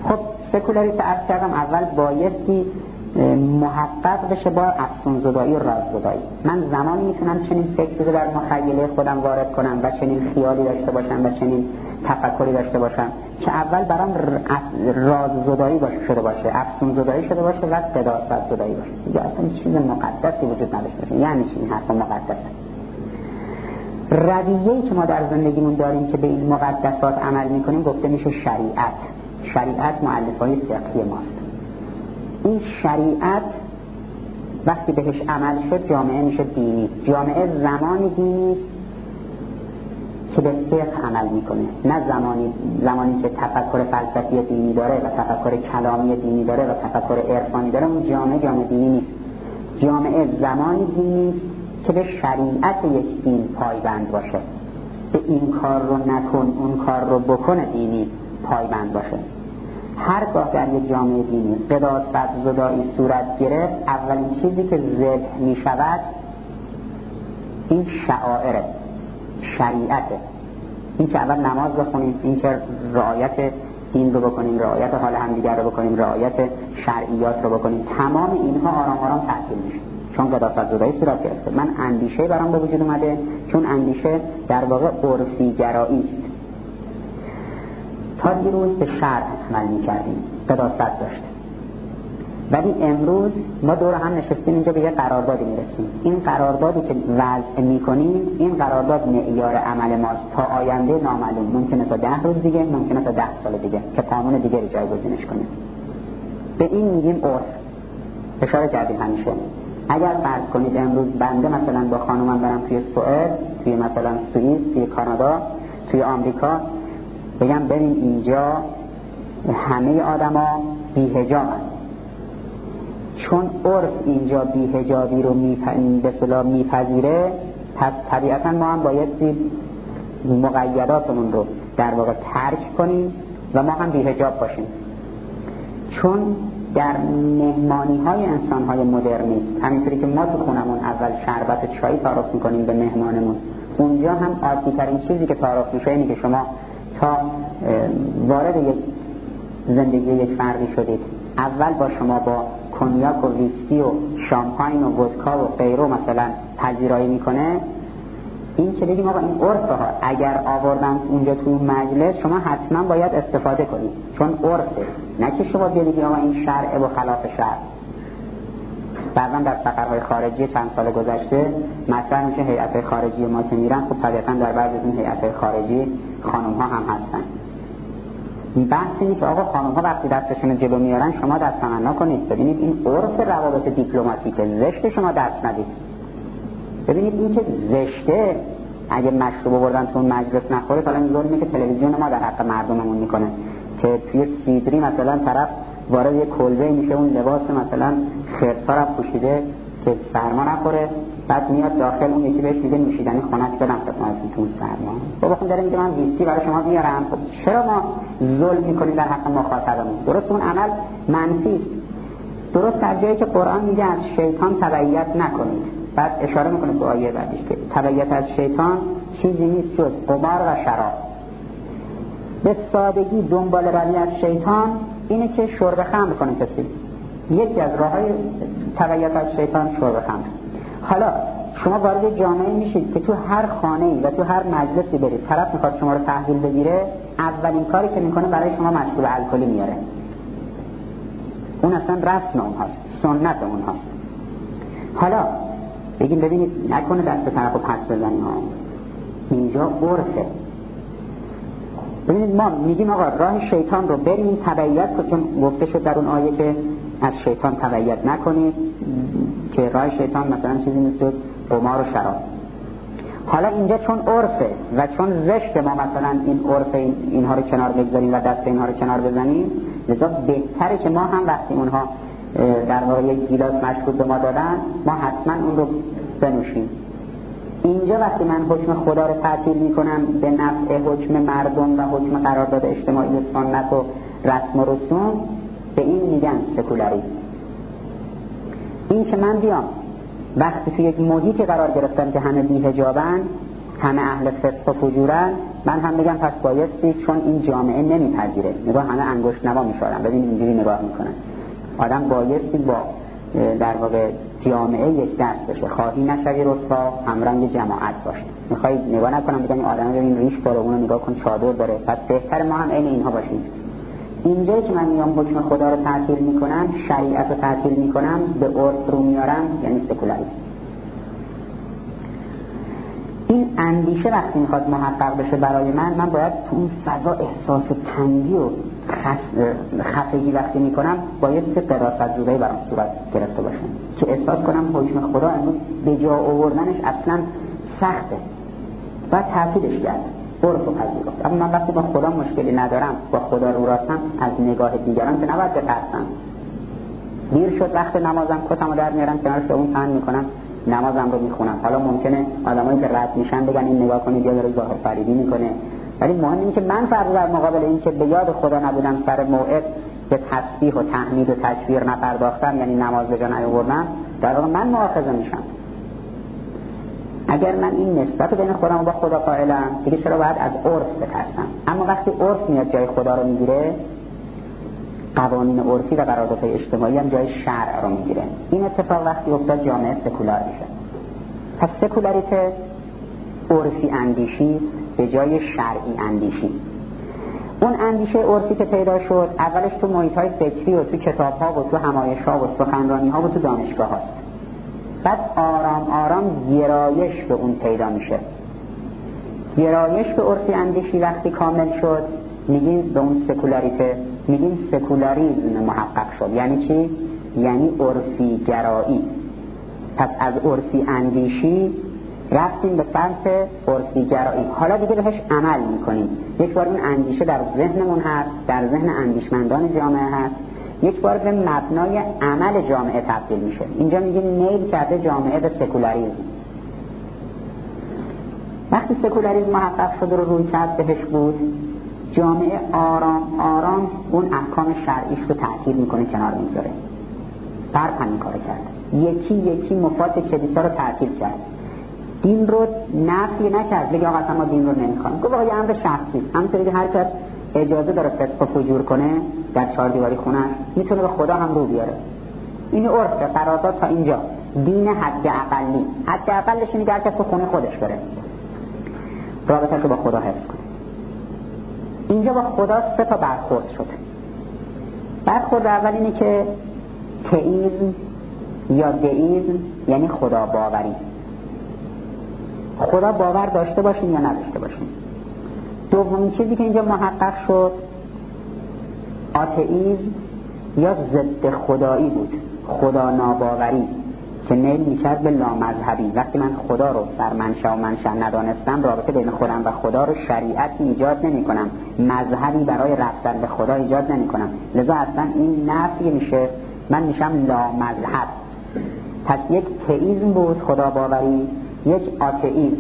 سکولاریته عرض کردم اول بایستی محقق بشه با افسون زدایی و راز زدایی. من زمانی میتونم چنین فکری رو در مخیله خودم وارد کنم و چنین خیالی داشته باشم و چنین تفکری داشته باشم که اول برام راز زدایی باشه شده باشه، افسون زدایی شده باشه و قداست زدایی باشه. دیگه اصلا چیز مقدسی وجود نداشته باشه. یعنی چی این حرف مقدسه؟ رویه‌ای که ما در زندگیمون داریم که به این مقدسات عمل میکنیم گفته میشه شریعت. شریعت مؤلفه‌های فقهی ماست. این شریعت وقتی بهش عمل شد جامعه میشه دینی. جامعه زمانی دینی که به فقه عمل میکنه، نه زمانی زمانی که تفکر فلسفی دینی داره و تفکر کلامی دینی داره و تفکر عرفانی داره. اون جامعه جامعه دینی نیست. جامعه زمانی دینی که به شریعت یک دین پایبند باشه، به این کار رو نکن اون کار رو بکنه دینی پایبند باشه. هرگاه در یک جامعه دینی قداست زدایی صورت گرفت، اولین چیزی که ذبح می شود این شعائر شریعته. این که اول نماز بخونیم، این که رعایت دین رو بکنیم، رعایت حال همدیگر رو بکنیم، رعایت شرعیات رو بکنیم، تمام اینها آرام آرام تعطیل میشه چون قداست زدایی صورت گرفته. من اندیشه برام به وجود اومده چون اندیشه در واقع عرفی گرایی است. تا دیروز به شرع عمل می‌کردیم، قداست داشت، ولی امروز ما دور هم نشستیم اینجا به یه قراردادی میرسیم. این قراردادی که وضع می‌کنیم، این قرارداد معیار عمل ماست تا آینده نامعلوم، ممکنه تا ده روز دیگه، ممکنه تا ده سال دیگه که قانون دیگری جایگزینش کنه. به این میگیم عرف. اشاره کردیم همیشه اگر فرض کنید امروز بنده مثلا با خانومم برم توی سوئد، توی مثلا سوئیس، توی کانادا، توی آمریکا، بگم ببین اینجا همه آدما بی‌حجابن، چون عرف اینجا بی‌حجابی رو میپذیره، پس طبیعتا ما هم بایستی مقیداتمون رو در واقع ترک کنیم و ما هم بی‌حجاب باشیم. چون در مهمانی های انسان های مدرنیست، همینطوری که ما تو خونمون اول شربت و چای تعارف میکنیم به مهمانمون، اونجا هم عادی ترین چیزی که تعارف میشه اینه که شما تا وارد یک زندگی یک فردی شدید، اول با شما با کنیاک و ویسکی و شامپاین و ودکا و غیره مثلا پذیرایی میکنه. این که بگیم آقا این عرفه ها، اگر آوردن اونجا توی مجلس شما حتما باید استفاده کنید چون عرفه، نه که شما بگید آقا این شرع و خلاف شرع. بعضا در سفرهای خارجی چند سال گذشته مطرح میشه هیئت خارجی ما که میرن، خب طبیعتا در بعضی از این هیئت خارجی خانم ها هم هستن. بحث اینه که آقا خانم ها وقتی دستشون جلو میارن شما دست تمنا کنید. ببینید این عرف روابط دیپلماتیکه، زشت شما دست ندید. ببینید این که زشته، اگه مشروب بردن تو اون مجلس نخوره، حالا این ظلمه که تلویزیون ما در حق مردممون میکنه که توی سیدری مثلا طرف وارد یک کلبه میشه، اون لباس مثلا خرسا رو پوشیده که سرما نخوره، بعد میاد داخل اون یکی بهش میگه نوشیدنی خنک بدم خدمتتون تو سرما. بابا خود داره میگه من ویسکی برای شما بیارم. خب چرا ما ظلم میکنیم در حق مخاطبمون؟ درست اون عمل منفی، درست در جایی که قرآن میگه از شیطان تبعیت نکنید، بعد اشاره میکنه به آیه بعدش که تبعیت از شیطان چیزی نیست جز قمار و شراب. به سادگی دنبال روی از شیطان اینه که شرب خمر کنه کسی. یکی از راههای تبعیت از شیطان شرب خمر. حالا شما وارد جامعه میشید که تو هر خانه‌ای و تو هر مجلسی برید، طرف میخواد شما رو تحویل بگیره، اولین کاری که میکنه برای شما مشروب الکلی میاره. اون اصلا رسم اونهاست، سنت اونهاست. حالا بگیم ببینید نکنه دست طرف رو پس بزنیم ها، اینجا عرفه. ببینید ما میگیم آقا راه شیطان رو بریم تبعیت کنیم، چون گفته شد در اون آیه که از شیطان تبعیت نکنید، که راه شیطان مثلا چیزی مثل قمار و شراب. حالا اینجا چون عرفه و چون زشت ما مثلا این عرف این اینها رو کنار بگذاریم و دست اینها رو کنار بزنیم، لذا بهتره که ما هم وقتی اونها در واقع یک گیلاس مشروب به ما دادن ما حتما اون رو بنوشیم. اینجا وقتی من حکم خدا رو تعطیل میکنم به نفع حکم مردم و حکم قرارداد اجتماعی و سنت و رسم و رسوم، به این میگن سکولاریسم. این که من بیام وقتی توی یک محیطی قرار گرفتم که همه بی‌حجابن، همه اهل فسق و فجورن، من هم بگم پس بایستی، چون این جامعه نمیپذیره، نگاه همه انگشت نما میشورن، ببین اینجوری نگاه میکنن، آدم بایستی با در واقع جامعه یک دست بشه، خواهی نشوی رسوا، همرنگ جماعت باشه. میخوای نگاه نکنم بگم این آدم ببین ریش داره، اونو نگاه کن چادر داره، پس بهتر ما هم عین اینها باشیم. اینجایی که من میام حکم خدا رو تعطیل میکنم، شریعت رو تعطیل میکنم، به عرف رو میارم، یعنی سکولاریسم. این اندیشه وقتی میخواد محقق بشه برای من، من باید تو اون فضا احساس تنگی و خفگی وقتی میکنم، باید سه قراصت زودهی برام صورت گرفته باشم که احساس کنم حکم خدا امروز به جا آوردنش اصلا سخته، باید تعطیلش کرد، عرف و پذیرفت. اما من وقتی با خدا مشکلی ندارم، با خدا رو راستم، از نگاه دیگران که نباید بترسم. دیر شد وقت نمازم، کتمو در میارم کنارش، به اون پهن میکنم، نمازم رو میخونم. حالا ممکنه آدمایی که رد میشن بگن این نگاه کنید یا داره ظاهر فریدی میکنه، ولی مهم اینه که من فرض در مقابل این که به یاد خدا نبودم، سر موعد به تسبیح و تحمید و تکبیر نپرداختم، یعنی نماز به جا نیاوردم، در واقع من مؤاخذه میشم. اگر من این نسبت بین خودم و با خدا قائلم، دیگه چرا باید از عرف بترسم؟ اما وقتی عرف میاد جای خدا رو میگیره، قوانین عرفی و قراردادهای اجتماعی هم جای شرع رو میگیره. این اتفاق وقتی افتاد جامعه سکولار میشه. پس سکولاریته عرفی اندیشی به جای شرعی اندیشی. اون اندیشه عرفی که پیدا شد، اولش تو محیط‌های فکری و تو کتاب‌ها و تو همایش‌ها و سخنرانی‌ها و تو دانشگاه‌ها، بعد آرام آرام گرایش به اون پیدا میشه. گرایش به عرفی اندیشی وقتی کامل شد، میگیم به اون سکولاریته، میگیم سکولاریزم محقق شد. یعنی چی؟ یعنی عرفی گرایی. پس از عرفی اندیشی رفتیم به سمت عرفی گرایی. حالا دیگه بهش عمل میکنیم. یک بار اون اندیشه در ذهنمون هست، در ذهن اندیشمندان جامعه هست، یک بار به مبنای عمل جامعه تبدیل میشه. اینجا میگیم نیل کرده جامعه به سکولاریزم. وقتی سکولاریزم محقق شده رو روی کرد بهش بود، جامعه آرام آرام اون احکام شرعیش رو تعطیل میکنه، کنار میذاره. فرق همین کار کرد، یکی یکی مفاد کلیسا رو تعطیل کرد، دین رو نفی نکرد، بگه آقا ما دین رو نمیخوایم، گفت آقا یه امر شخصی، همونطوری که هر کس اجازه داره فسق و فجور کنه در چهار دیواری خونه‌اش، میتونه به خدا هم رو بیاره. این عرف قرارداد تا اینجا، دین حد اقلی، حد اقلش اینه که هر کس به خونه خودش بره، رابطه‌اش رو با خدا حفظ کنه. اینجا با خدا سه تا برخورد شد. برخورد اول اینه که تئیسم یا دئیسم، یعنی خدا باوری. خدا باور داشته باشیم یا نداشته باشیم. دومین چیزی که اینجا محقق شد آتئیسم یا ضد خدایی بود، خدا ناباوری که نیل میکرد به لامذهبی. وقتی من خدا رو در منشأ و منشأ ندانستم، رابطه بین خودم و خدا رو شریعتی ایجاد نمی کنم، مذهبی برای رفتن به خدا ایجاد نمی کنم، لذا اصلا این نفی میشه، من میشم لامذهب. پس یک تئیسم بود خدا باوری، یک آتئیسم.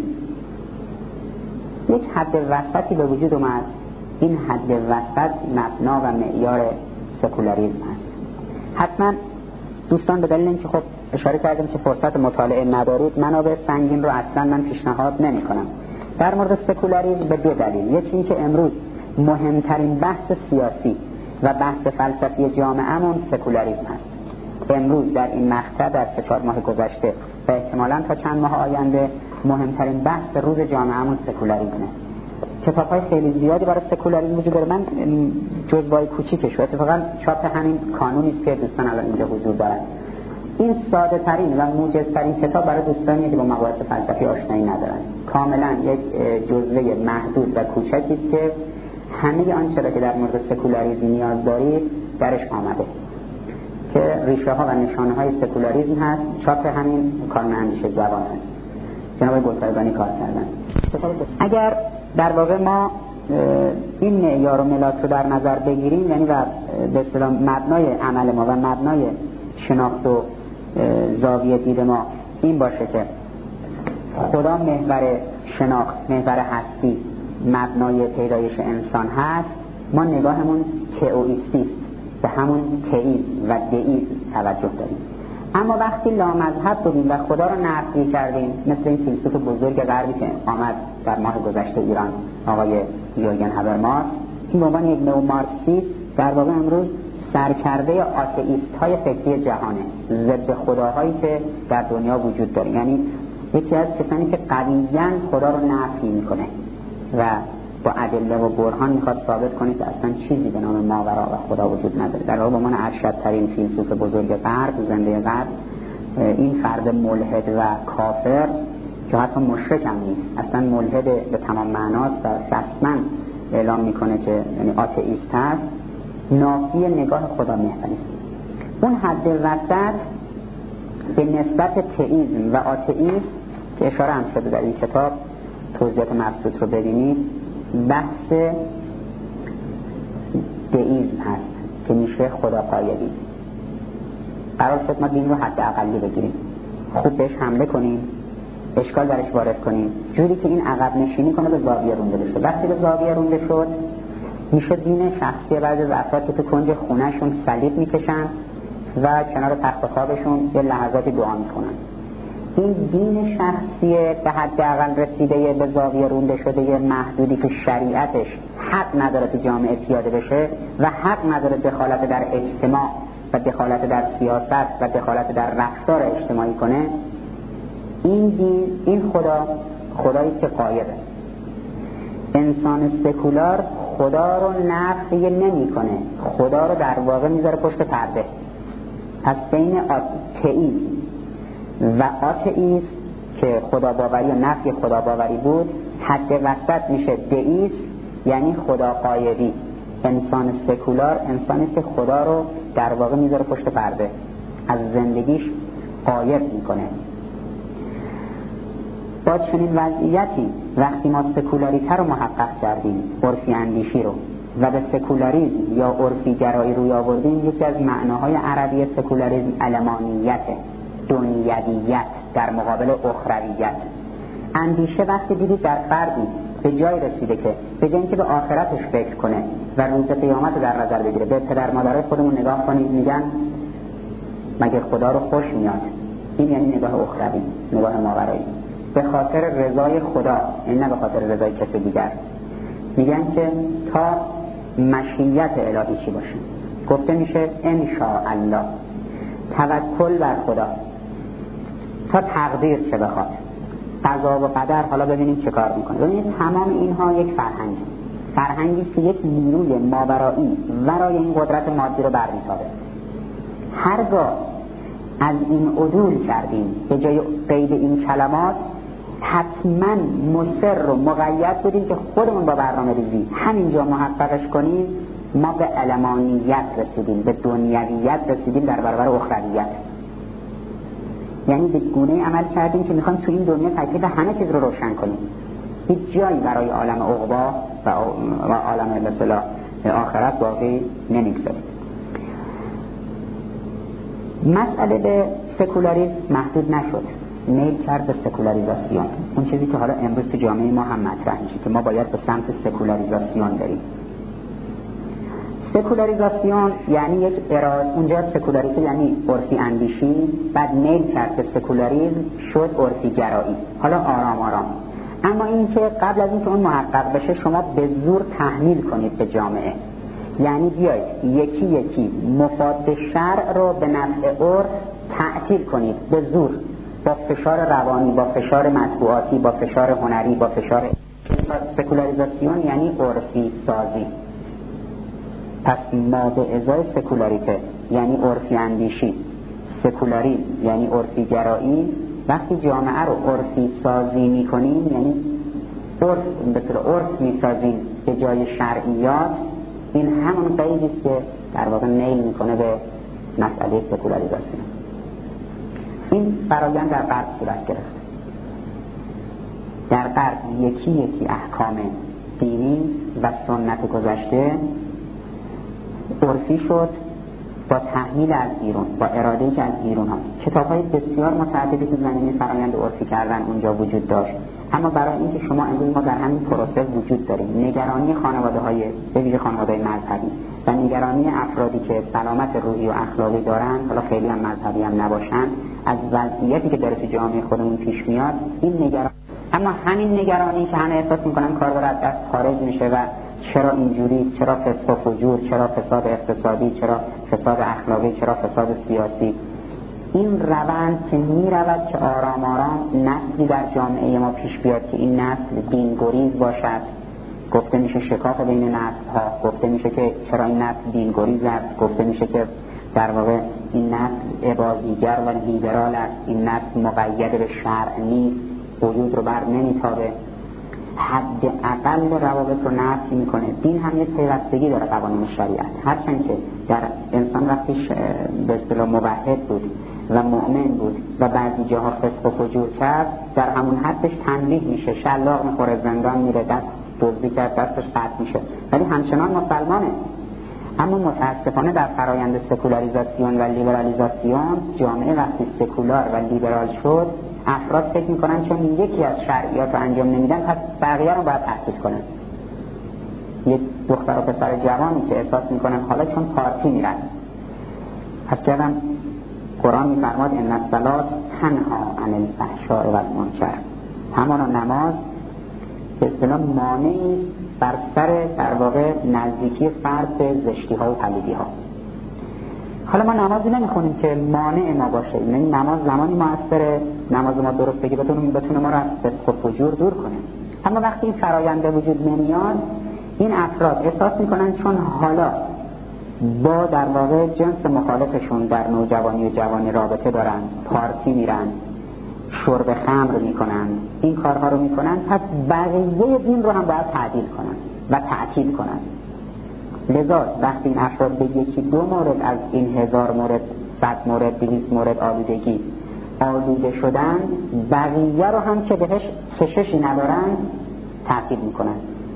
یک حد وسطی به وجود اومد، این حد وسط مبنا و معیار سکولاریسم هست. حتما دوستان به دلیل اینکه خب اشاره کردم که فرصت مطالعه ندارید، منابع سنگین رو اصلا من پیشنهاد نمی کنم. در مورد سکولاریسم به دو دلیل. یکی این که امروز مهمترین بحث سیاسی و بحث فلسفی جامعه‌مون سکولاریسم هست. امروز در این مقطع در سه چهار ماه گذشته و احتمالاً تا چند ماه آینده مهمترین بحث روز جامعه‌مون سکولاریسمه. کتاب‌های خیلی زیادی برای سکولاریسم وجود داره. من جزوای کوچیکش و اتفاقاً چاپ همین کانونی است که دوستان الان اینجا حضور دارن. این ساده ترین و موجز ترین کتاب برای دوستانی که با مباحث فلسفی آشنایی ندارن. کاملا یک جزوه محدود و کوچکی است که همه آنچه را که در مورد سکولاریسم نیاز دارید درش آمده، که ریشه ها و نشانه های سکولاریسم هست. چاپ همین کانون اندیشه جوان هست، جناب گلزارگانی کار کردن. اگر در واقع ما این معیار و ملاک رو در نظر بگیریم، یعنی و به اصطلاح مبنای عمل ما و مبنای شناخت و زاویه دید ما این باشه که خدا محور شناخت، محور هستی، مبنای پیدایش انسان هست، ما نگاهمون تئوئیستی به همون تئیسم و دئیسم توجه داریم. اما وقتی لامذهب بودیم و خدا رو نفی کردیم، مثل این فیلسوف بزرگ غربی که آمد در ماه گذشته ایران، آقای یورگن هابرماس، این به عنوان یک نئومارکسیست در واقع امروز سرکرده آتئیست های فکری جهانه، ضد خداهایی که در دنیا وجود داره. یعنی یکی از کسانی که قویاً خدا رو نفی میکنه و با ادله و برهان میخواد ثابت کنه که اصلا چیزی به نام ماورا و خدا وجود نداره. در واقع به عنوان ارشدترین فیلسوف بزرگ غرب، زنده غرب، این فرد ملحد و کافر که حتی مشرک هم نیست، اصلا ملحد به تمام معناست و رسما اعلام میکنه که یعنی آتئیست هست، نافی نگاه خدا مهربانی است. اون حد وسط به نسبت تئیسم و آتئیسم که اشاره هم شده در این کتاب، توضیحات مبسوط رو ببینید، بحث دئیسم هست که میشه خداپایگی. قرار شد ما دین رو حد اقلی بگیریم، خوب بهش حمله کنیم، اشکال درش وارد کنیم، جوری که این عقب نشینی کنه به زاویه رونده بشه. وقتی به زاویه رونده شد میشه دین شخصی بعضی از افراد که تو کنج خونهشون صلیب میکشن و کنار تخت خوابشون یه لحظاتی دعا میکنن. این دین شخصی به حداقل رسیده به زاویه رونده شده یه محدودی که شریعتش حق نداره تو جامعه پیاده بشه و حق نداره دخالت در اجتماع و دخالت در سیاست و دخالت در رفتار اجتماعی کنه، این دین، این خدا خدایی که غایبه. انسان سکولار خدا رو نفی نمی کنه، خدا رو در واقع میذاره پشت پرده. پس بین تئیسم و آتئیسم که خدا باوری و نفی خدا باوری بود، حد وسط میشه دئیسم، یعنی خدا غایبی. انسان سکولار انسانی که خدا رو در واقع میذاره پشت پرده، از زندگیش غایب میکنه. با چنین وضعیتی وقتی ما سکولاریته رو محقق کردیم، عرفی اندیشی رو، و به سکولاریسم یا عرفی گرایی روی آوردیم، یکی از معناهای عربی سکولاریسم علمانیت، دنیویت در مقابل اخرویت. اندیشه وقتی دیدید در فردی به جای رسیده که به جای اینکه به آخرتش فکر کنه و روز قیامت رو در نظر بگیره، به پدر مادرای خودمون نگاه کنید، میگن مگه خدا رو خوش میاد؟ این یعنی نگاه اخروی، نگاه ماورایی، به خاطر رضای خدا، این نه به خاطر رضای کسی دیگر. میگن که تا مشیت الهی چی باشه، گفته میشه ان شاء الله، توکل بر خدا، تا تقدیر چه بخواد، قضا و قدر حالا ببینیم چه کار میکنه. ببینید تمام اینها یک فرهنگ فرهنگی که یک نیروی ماورایی ورای این قدرت مادی رو برمی‌تابه. هرگاه از این عدول کردیم به جای قید این کلمات، حتما مصر و مقید بودیم که خودمون با برنامه ریزی همینجا محققش کنیم، ما به علمانیت رسیدیم، به دنیویت رسیدیم در برابر اخرویت. یعنی به گونه عمل کردیم که میخوایم تو این دنیا تکلیف همه چیز رو روشن کنیم، هیچ جایی برای عالم عقبا و عالم مثلا آخرت باقی نمیگذاریم. مسئله به سکولاریسم محدود نشد، میل کرد به سکولاریزاسیون. اون چیزی که حالا امروز تو جامعه ما هم مطرح میشه که ما باید به سمت سکولاریزاسیون بریم. سکولاریزاسیون یعنی یک اراده، اونجا سکولاریته یعنی عرفی اندیشی، بعد میل کرد به سکولاریسم، شد عرفی گرایی. حالا آرام آرام. اما این که قبل از اینکه اون محقق بشه شما به زور تحمیل کنید به جامعه، یعنی بیایید یکی یکی مفاد شرع رو به نفع عرف تعطیل کنید به زور، با فشار روانی، با فشار مطبوعاتی، با فشار هنری، با فشار. سکولاریزاسیون یعنی عرفی سازی. پس ما به ازای سکولاریته یعنی عرفی اندیشی، سکولاریسم یعنی عرفی گرایی. وقتی جامعه رو عرفی سازی میکنیم یعنی عرف به طور عرف میسازیم به جای شرعیات، این همون قیدیست که در واقع میل میکنه به مسئله سکولاریزاسیون. این فرایند در غرب صورت گرفت. در غرب یکی یکی احکام دینی و سنت گذشته عرفی شد با تحمیل از بیرون، با اراده‌ای که از بیرون ها. کتاب‌های بسیار متعددی که زمینه فرآیند عرفی کردن اونجا وجود داشت. اما برای اینکه شما امروز ما در همین پروسه وجود داریم، نگرانی خانواده‌های به ویژه خانواده‌های مذهبی و نگرانی افرادی که سلامت روحی و اخلاقی دارن، حالا خیلی هم مذهبی هم نباشن، از وضعیتی که داره تو جامعه خودمون پیش میاد این نگرانی. اما همین نگرانی که همه احساس میکنن کار داره از دست خارج میشه و چرا اینجوری، چرا فسق و فجور، چرا فساد اقتصادی، چرا فساد اخلاقی، چرا فساد سیاسی، این روند که میرود که آرام آرام نسلی در جامعه ما پیش بیاد که این نسل دینگریز باشد. گفته میشه شکاف بین نسل ها، گفته میشه که چرا این نسل دینگریز است، گفته میشه که در واقع این نسل اباضیگر و لیبرال است، این نسل مقید به شرع نیست، وجود رو بر نمیتابه، حد اقل روابط رو نفی میکنه. دین هم یک پیوستگی داره قوانین شریعت، هرچند که در انسان وقتی به اصطلاح موحد بود و مؤمن بود و بعضی جاها فسق و فجور کرد، در همون حدش تنبیه میشه، شلاق میخوره، زندان میره، دست دزدی کرد دستش قطع میشه، ولی همچنان مسلمانه. اما متاسفانه در فرایند سکولاریزاسیون و لیبرالیزاسیون جامعه وقتی سکولار و لیبرال شد، افراد فکر میکنن چون یکی از شرعیات رو انجام نمیدن پس بقیه رو باید تحقیق کنن. یک دختر و پسر جوانی که احساس میکنن حالا چون پارتی میرن، پس کردم قرآن میفرماد ان الصلاة تنها عن الفحشاء و المنکر، همانا نماز به اصطلاح مانعی بر سر در واقع نزدیکی فرد به زشتی ها و پلیدی ها. حالا ما نمازی نمیخونیم که مانع ما باشه، یعنی نماز زمانی موثره، نماز ما درست بگی بتونیم بتونه ما رو از فسق و فجور دور کنه. اما وقتی این فرآیند به وجود نمیاد، این افراد احساس میکنن چون حالا با در واقع جنس مخالفشون در نوجوانی و جوانی رابطه دارن، پارتی میرن، شرب خمر میکنن، این کارها رو میکنن، پس بقیه دین رو هم باید تعدیل کنن و تعطیل کنن. لذا وقتی این افراد به یکی دو مورد از این هزار مورد، صد مورد، دویست مورد آلودگی آلوده شدن، بقیه رو هم که بهش کششی ندارن تعطیل میکنن.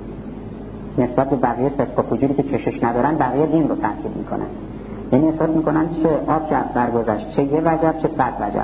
نسبت به بقیه فسق و فجوری که کشش ندارن، بقیه دین رو تعطیل میکنن. یعنی احساس میکنن چه آب که از در گذشت، چه یه وجب چه صد وجب.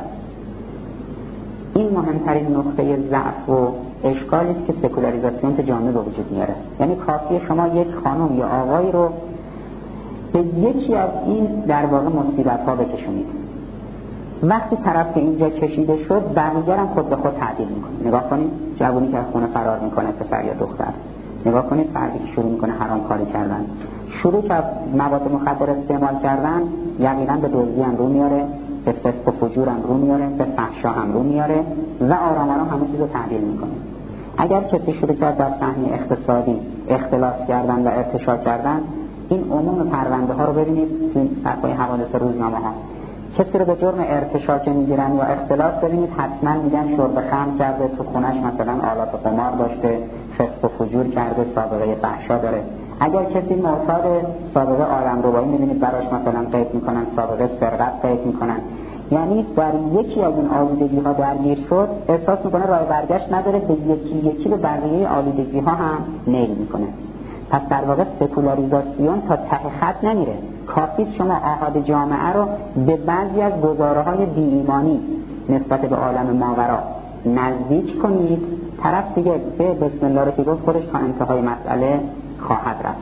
این مهمترین نقطه ضعف و اشکالی است که سکولاریزاسیون تو جامعه به وجود میاره. یعنی کافیه شما یک خانم یا آقایی رو به یکی از این در واقع مصیبت ها بکشونید، وقتی طرف که اینجا کشیده شد بقیه هم خود به خود تعدیل میکنه. نگاه کنید جوانی که از خونه فرار میکنه، پسر یا دختر، نگاه کنید فردی که شروع میکنه حرام کاری کردن، شروع که مواد مخدر استعمال کردن، یقینا به دزدی هم رو میاره، به فسق و فجور هم رو میاره، به فحشا هم رو میاره و آرام آرام همه چیز رو تعدیل میکنه. اگر کسی شروع کرد در صحنه اقتصادی اختلاس کردن و ارتشا کردن، این عموم پرونده ها رو ببینید این صفحه حوادث روزنامه ها، کسی رو به جرم ارتشا که میگیرن یا اختلاس ببینید حتما میگن شرب خمر کرده، تو خونش مثلا آلات قمار داشته، فسق و فجور کرده، سابقه فحشا داره. اگر کسی معتاد سابقه آدمربایی میبینید براش مثلا قید میکنن، سابقه سرقت قید میکنن. یعنی در یکی از این آلودگی ها درگیر شد، احساس میکنه راه برگشت نداره، به یکی یکی به بقیه آلودگی ها هم نیل میکنه. پس در واقع سکولاریزاسیون تا ته خط نمیره. کافیست شما آحاد جامعه رو به بعضی از گزاره های بی ایمانی نسبت به عالم ماورا نزدیک کنید، طرف دیگه به بسم الله رو که گفت خودش تا انتهای مسئله خواهد رفت.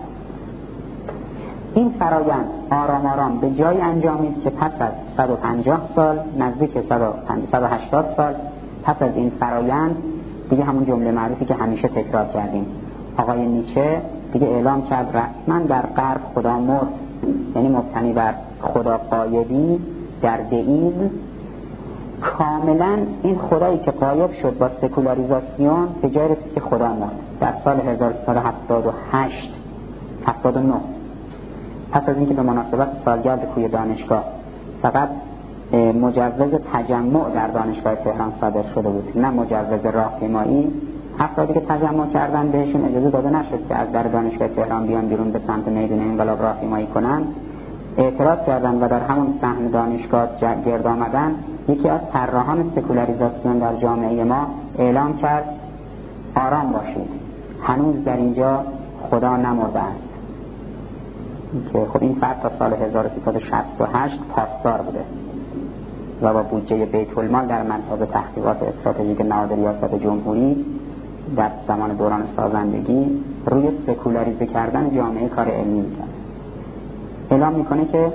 این فرایند آرام آرام به جای انجامید که پس از صد و پنجاه سال، نزدیک صد و هشتاد سال پس از این فرایند دیگه همون جمله معروفی که همیشه تکرار کردیم، آقای نیچه دیگه اعلام کرد رسما در غرب خدا مرد، یعنی مبتنی بر خدا غایبی در دئیسم. کاملا این خدایی که غایب شد با سکولاریزاسیون به جای رسید که خدا مرد در سال هزار و سیصد و هفتاد و هشت هفتاد و نه، پس از اینکه به مناسبت سالگرد کوی دانشگاه فقط مجوز تجمع در دانشگاه تهران صادر شده بود، نه مجوز راهپیمایی. افرادی که تجمع کردن بهشون اجازه داده نشد که از در دانشگاه تهران بیان بیرون به سمت میدان انقلاب راهپیمایی کنن. اعتراض کردن و در همون صحن دانشگاه گرد آمدن. یکی از طراحان سکولاریزاسیون در جامعه ما اعلام کرد آرام باشید، هنوز در اینجا خدا نمرده است. که خب این فرد تا سال هزار و سیصد و شصت و هشت پاسدار بوده و با بودجه بیت المال در منطقه تحقیقات استراتژیک نهاد ریاست جمهوری در زمان دوران سازندگی روی سکولاریزه کردن جامعه کار علمی می‌کرد. اعلام میکنه که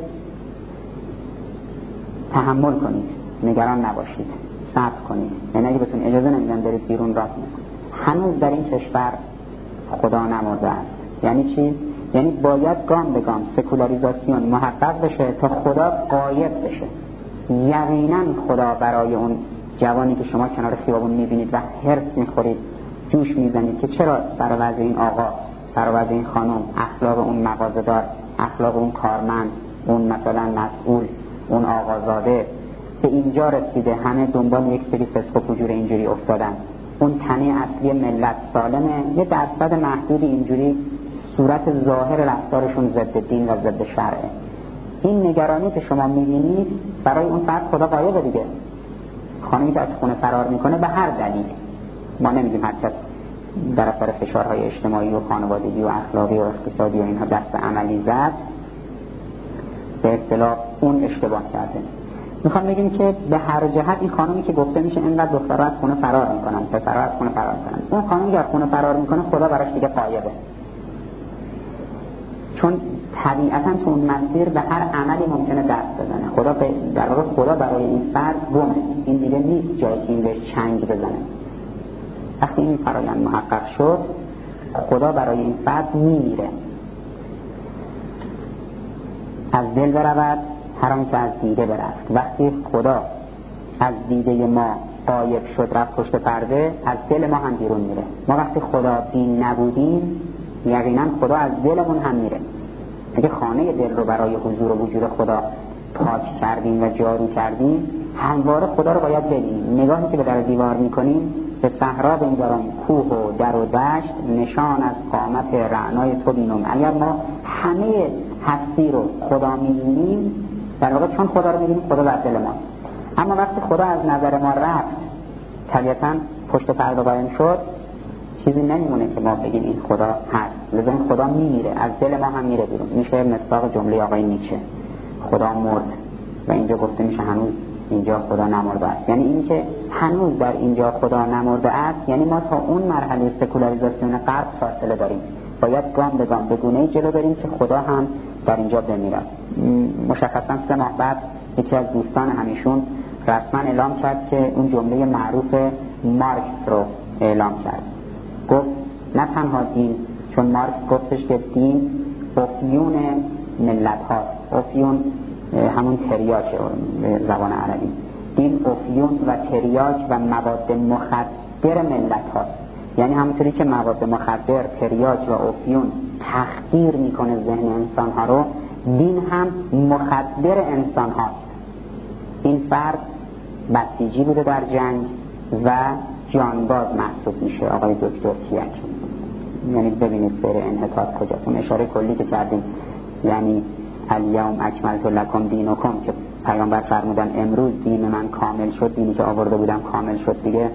تحمل کنید، نگران نباشید، صبر کنید. یعنی اگه بهتون اجازه نمیدن برید بیرون راه کنید. هنوز در این کشور خدا نمرده است. یعنی چی؟ یعنی باید گام به گام سکولاریزاسیون محقق بشه تا خدا غایب بشه. یقینا خدا برای اون جوانی که شما کنار خیابون میبینید و هرس میخورید، جوش میزنید که چرا سر وضع این آقا، سر وضع این خانم، اخلاق اون مغازه‌دار، اخلاق اون کارمند، اون مثلا مسئول، اون آقازاده به اینجا رسیده، همه دنبال یک سری فسق و فجور اینجوری افتادن. اون تنه اصلی ملت سالمه، یه درصد محدود اینجوری صورت ظاهر رفتارشون ضد دین و ضد شرعه. این نگرانی که شما میبینید برای اون فرد خدا غایبه دیگه. خانمی که از خونه فرار میکنه به هر دلیل، ما نمیدیم هر کس در اثر فشارهای اجتماعی و خانوادگی و اخلاقی و اقتصادی و اینها دست عملی زد، به اصطلاح اون اشتباه کرده. میخوام بگیم که به هر جهت این خانمی که گفته میشه اینقدر دخترها از خونه فرار میکنن، پسرها از خونه فرار میکنن، اون خانمی که از خونه فرار میکنه خدا براش دیگه غایبه. چون طبیعتا تو اون مسیر به هر عملی ممکنه دست بزنه. خدا در واقع خدا برای این فرد گمه، این دیگه نیست جایی که این بهش چنگ بزنه. وقتی این فرایند محقق شد خدا برای این فرد میمیره. از دل برود هر آنچه از دیده برفت. وقتی خدا از دیده ما غایب شد رفت پشت پرده، از دل ما هم بیرون میره. ما وقتی خدا بین نبودیم یقینا خدا از دلمون هم میره. اگه خانه دل رو برای حضور و وجود خدا پاک کردیم و جارو کردیم، همواره خدا رو باید ببینیم. نگاهی که به در دیوار میکنیم به صحرا بنگران، کوه و در و دشت، نشان از قامت رعنای تو بینم. اگر ما همه هستی رو خدا میبینیم، در واقع چون خدا رو میبینیم خدا در دل ما. اما وقتی خدا از نظر ما رفت، طبیعتاً پشت پرده قایم شد، چیزی نمیمونه که ما بگیم این خدا هست. لذا این خدا میمیره، از دل ما هم میره بیرون. میشه مصداق جمله آقای نیچه، خدا مرد. و اینجا گفته میشه هنوز اینجا خدا نمرده است. یعنی این که هنوز در اینجا خدا نمرده است، یعنی ما تا اون مرحله سکولاریزاسیون غرب فاصله داریم. باید گام به گام به گونه‌ای جلو بریم که خدا هم در اینجا بمیرد. مشخصا سه ماه بعد یکی از دوستان همیشون رسما اعلام کرد که اون جمله معروف مارکس رو اعلام کرد. گفت نه تنها دین، چون مارکس گفتش که دین افیون ملت هاست. افیون همون تریاک به زبان عربی. دین افیون و تریاک و مواد مخدر ملت هاست. یعنی همونطوری که مواد مخدر، تریاک و افیون تخدیر میکنه ذهن انسان ها رو، دین هم مخدر انسان هاست. این فرد بسیجی بوده در جنگ و جانباز محسوب میشه، آقای دکتر کیک. یعنی ببینید سر انحطاط کجاست. اون اشاره کلی که کردیم، یعنی الیوم اکملت لکم دینکم، که پیامبر فرمودن امروز دین من کامل شد، دینی که آورده بودم کامل شد دیگه.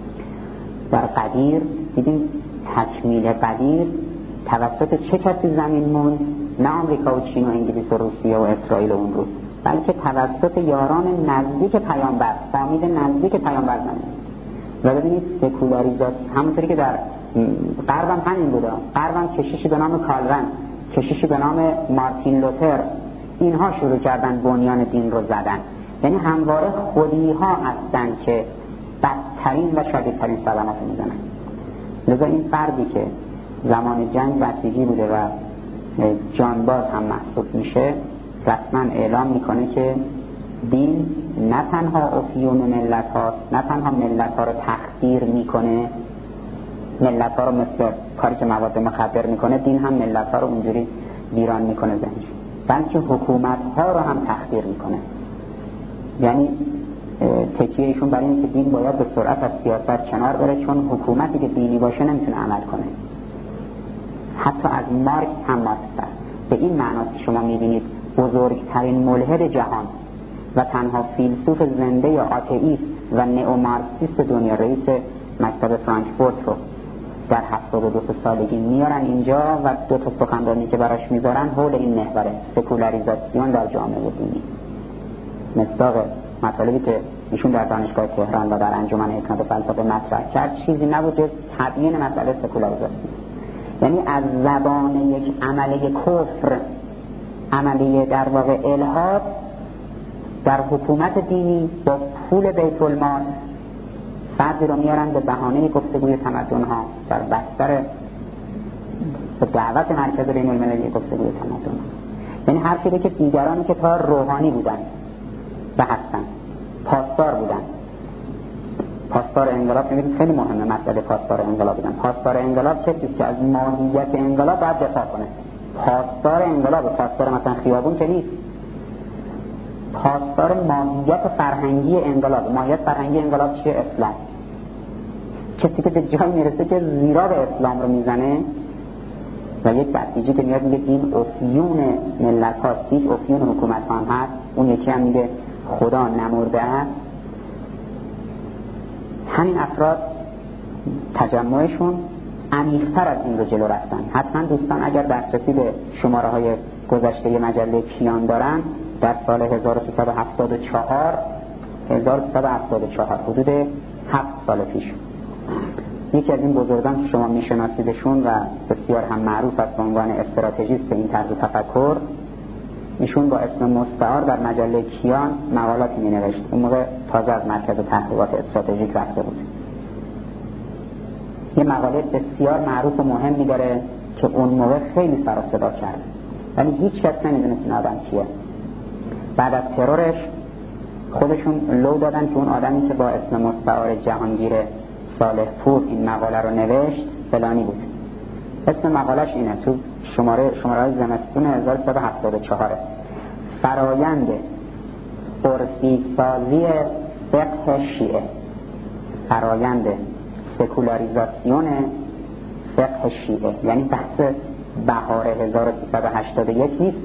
در قدیر دیدیم تکمیل قدیر توسط چه کسی زمین موند؟ نه آمریکا و چین و انگلیس و روسیه و اسرائیل و اون روز، بلکه توسط یاران نزدیک پیامبر، فامیل نزدیک پیامبر زمین. و ببینید سکولاریزاسیون همونطوری که در غرب هم همین بوده. غرب هم کشیشی به نام کالون، کشیشی به نام مارتین لوتر، اینها شروع کردن بنیان دین رو زدن. یعنی همواره خودی ها هستن که بدترین و شدیدترین صدمات رو میزنن. لذا این فردی که زمان جنگ بسیجی بوده و جانباز هم محسوب میشه، رسما اعلام میکنه که دین نه تنها افیون ملت هاست، نه تنها ملت ها رو تخدیر میکنه، ملت ها رو مثل کاری که مواد مخدر میکنه، دین هم ملت ها رو اونجوری ویران میکنه ذهنش، بلکه حکومت ها رو هم تخدیر میکنه. یعنی تکیه ایشون برای اینه که دین باید به سرعت از سیاست کنار بره، چون حکومتی که دینی باشه نمیتونه عمل کنه. حتی از مارکس هم ماستر. به این معناست که شما میبینید بزرگترین ملحد جهان و تنها فیلسوف زنده یا آتئیست و نئومارکسیست دنیا، رئیس مکتب فرانکفورت رو در هفتاد و دو سالگی میارن اینجا و دو تا سخنرانی که براش میذارن حول این محوره سکولاریزاسیون در جامعه دینی. مصداق مطالبی که ایشون در دانشگاه تهران و در انجمن حکمت فلسفه مطرح کرد چیزی نبود جز تبیین مسئله سکولاریزاسیون. یعنی از زبان یک عمله کفر، عملیه در واقع الحاد در حکومت دینی با پول بیت المال فردی رو میارن به بهانه گفتگوی تمدن ها در بستر به دعوت مرکز بین المللی گفتگوی تمدن ها. یعنی هر چیزی که دیگرانی که تا روحانی بودن و هستن پاسدار بودن، پاسدار انقلاب، می‌بینید خیلی مهمه مسئله پاسدار انقلاب بودن. پاسدار انقلاب کسی که از ماهیت انقلاب باید دفاع کنه. پاسدار انقلاب، پاسدار مثلا خیابون که نیست، پاسدار ماهیت فرهنگی انقلاب. ماهیت فرهنگی انقلاب چیه؟ اسلام. کسی که به جایی میرسه که زیرا به اسلام رو میزنه و یک بسیجی که میاد میگه این افیون ملت هاست، هیچ افیون حکومت هم هست، اون یکی هم میگه خدا نمرده است. همین افراد تجمعشون عمیق‌تر از این رو جلو رفتن. حتما دوستان اگر دسترسی به شماره های گذشته مجله کیان دارن، در سال هزار و سیصد و هفتاد و چهار هزار و سیصد و هفتاد و چهار حدود هفت سال پیش یکی از این بزرگان که شما میشناسیدشون و بسیار هم معروف است به عنوان استراتژیست این طرز تفکر، ایشون با اسم مستعار در مجله کیان مقالاتی می نوشت. اون موقع تازه از مرکز تحقیقات استراتژیک رفته بود. یه مقاله بسیار معروف و مهمی داره که اون موقع خیلی سر و صدا کرد ولی هیچ کس نمیدونست این آدم کیه. بعد از ترورش خودشون لو دادن که اون آدمی که با اسم مستعار جهانگیر صالح پور این مقاله رو نوشت فلانی بود. اسم مقالش اینه، تو شماره شماره زمستون هزار و سیصد و هفتاد و چهار، فرایند عرفی سازی فقه شیعه، فرایند سکولاریزاسیون فقه شیعه. یعنی بحث بهار هزار و سیصد و هشتاد و یک نیست،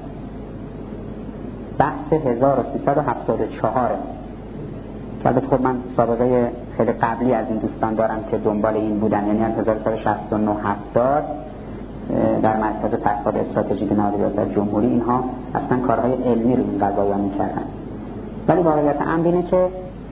بحث هزار و سیصد و هفتاد و چهار. که البته خب من سابقه خیلی قبلی از این دوستان دارم که دنبال این بودن، یعنی از هزار و سیصد و شصت و نه هفتاد در مرکز تحقیقات استراتژیک نهاد ریاست جمهوری اینها اصلا کارهای علمی رو این قضایا می‌کردن. ولی واقعیت امر اینه که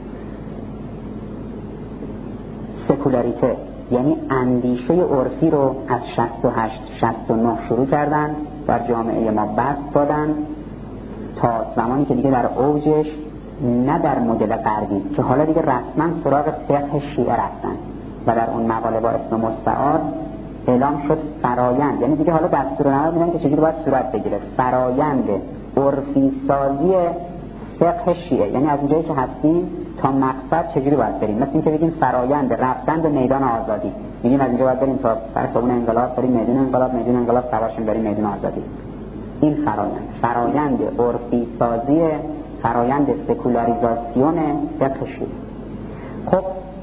سکولاریته یعنی اندیشه عرفی رو از شصت و هشت شصت و نه شروع کردن، در جامعه ما بست دادن تا زمانی که دیگه در اوجش، نه در مدل غربی که حالا دیگه رسما سراغ فقه شیعه رفتن و در اون مقاله با اسم مستعار اعلام شد فرایند، یعنی دیگه حالا دستورالعمل میدن که چجوری باید صورت بگیره، فرایند عرفی سازی فقه شیعه. یعنی از اونجایی که هستیم تا مقصد چجوری باید بریم. مثل این که بگیم فرایند رفتن به میدان آزادی، میگیم از اینجا باید بریم تا سر خیابون انقلاب، بریم میدان انقلاب، میدان انقلاب سوارشیم بریم میدان آزادی. این فرایند فرایند عرفی سازی، فرایند سکولاریزاسیون فقه شیعه. خب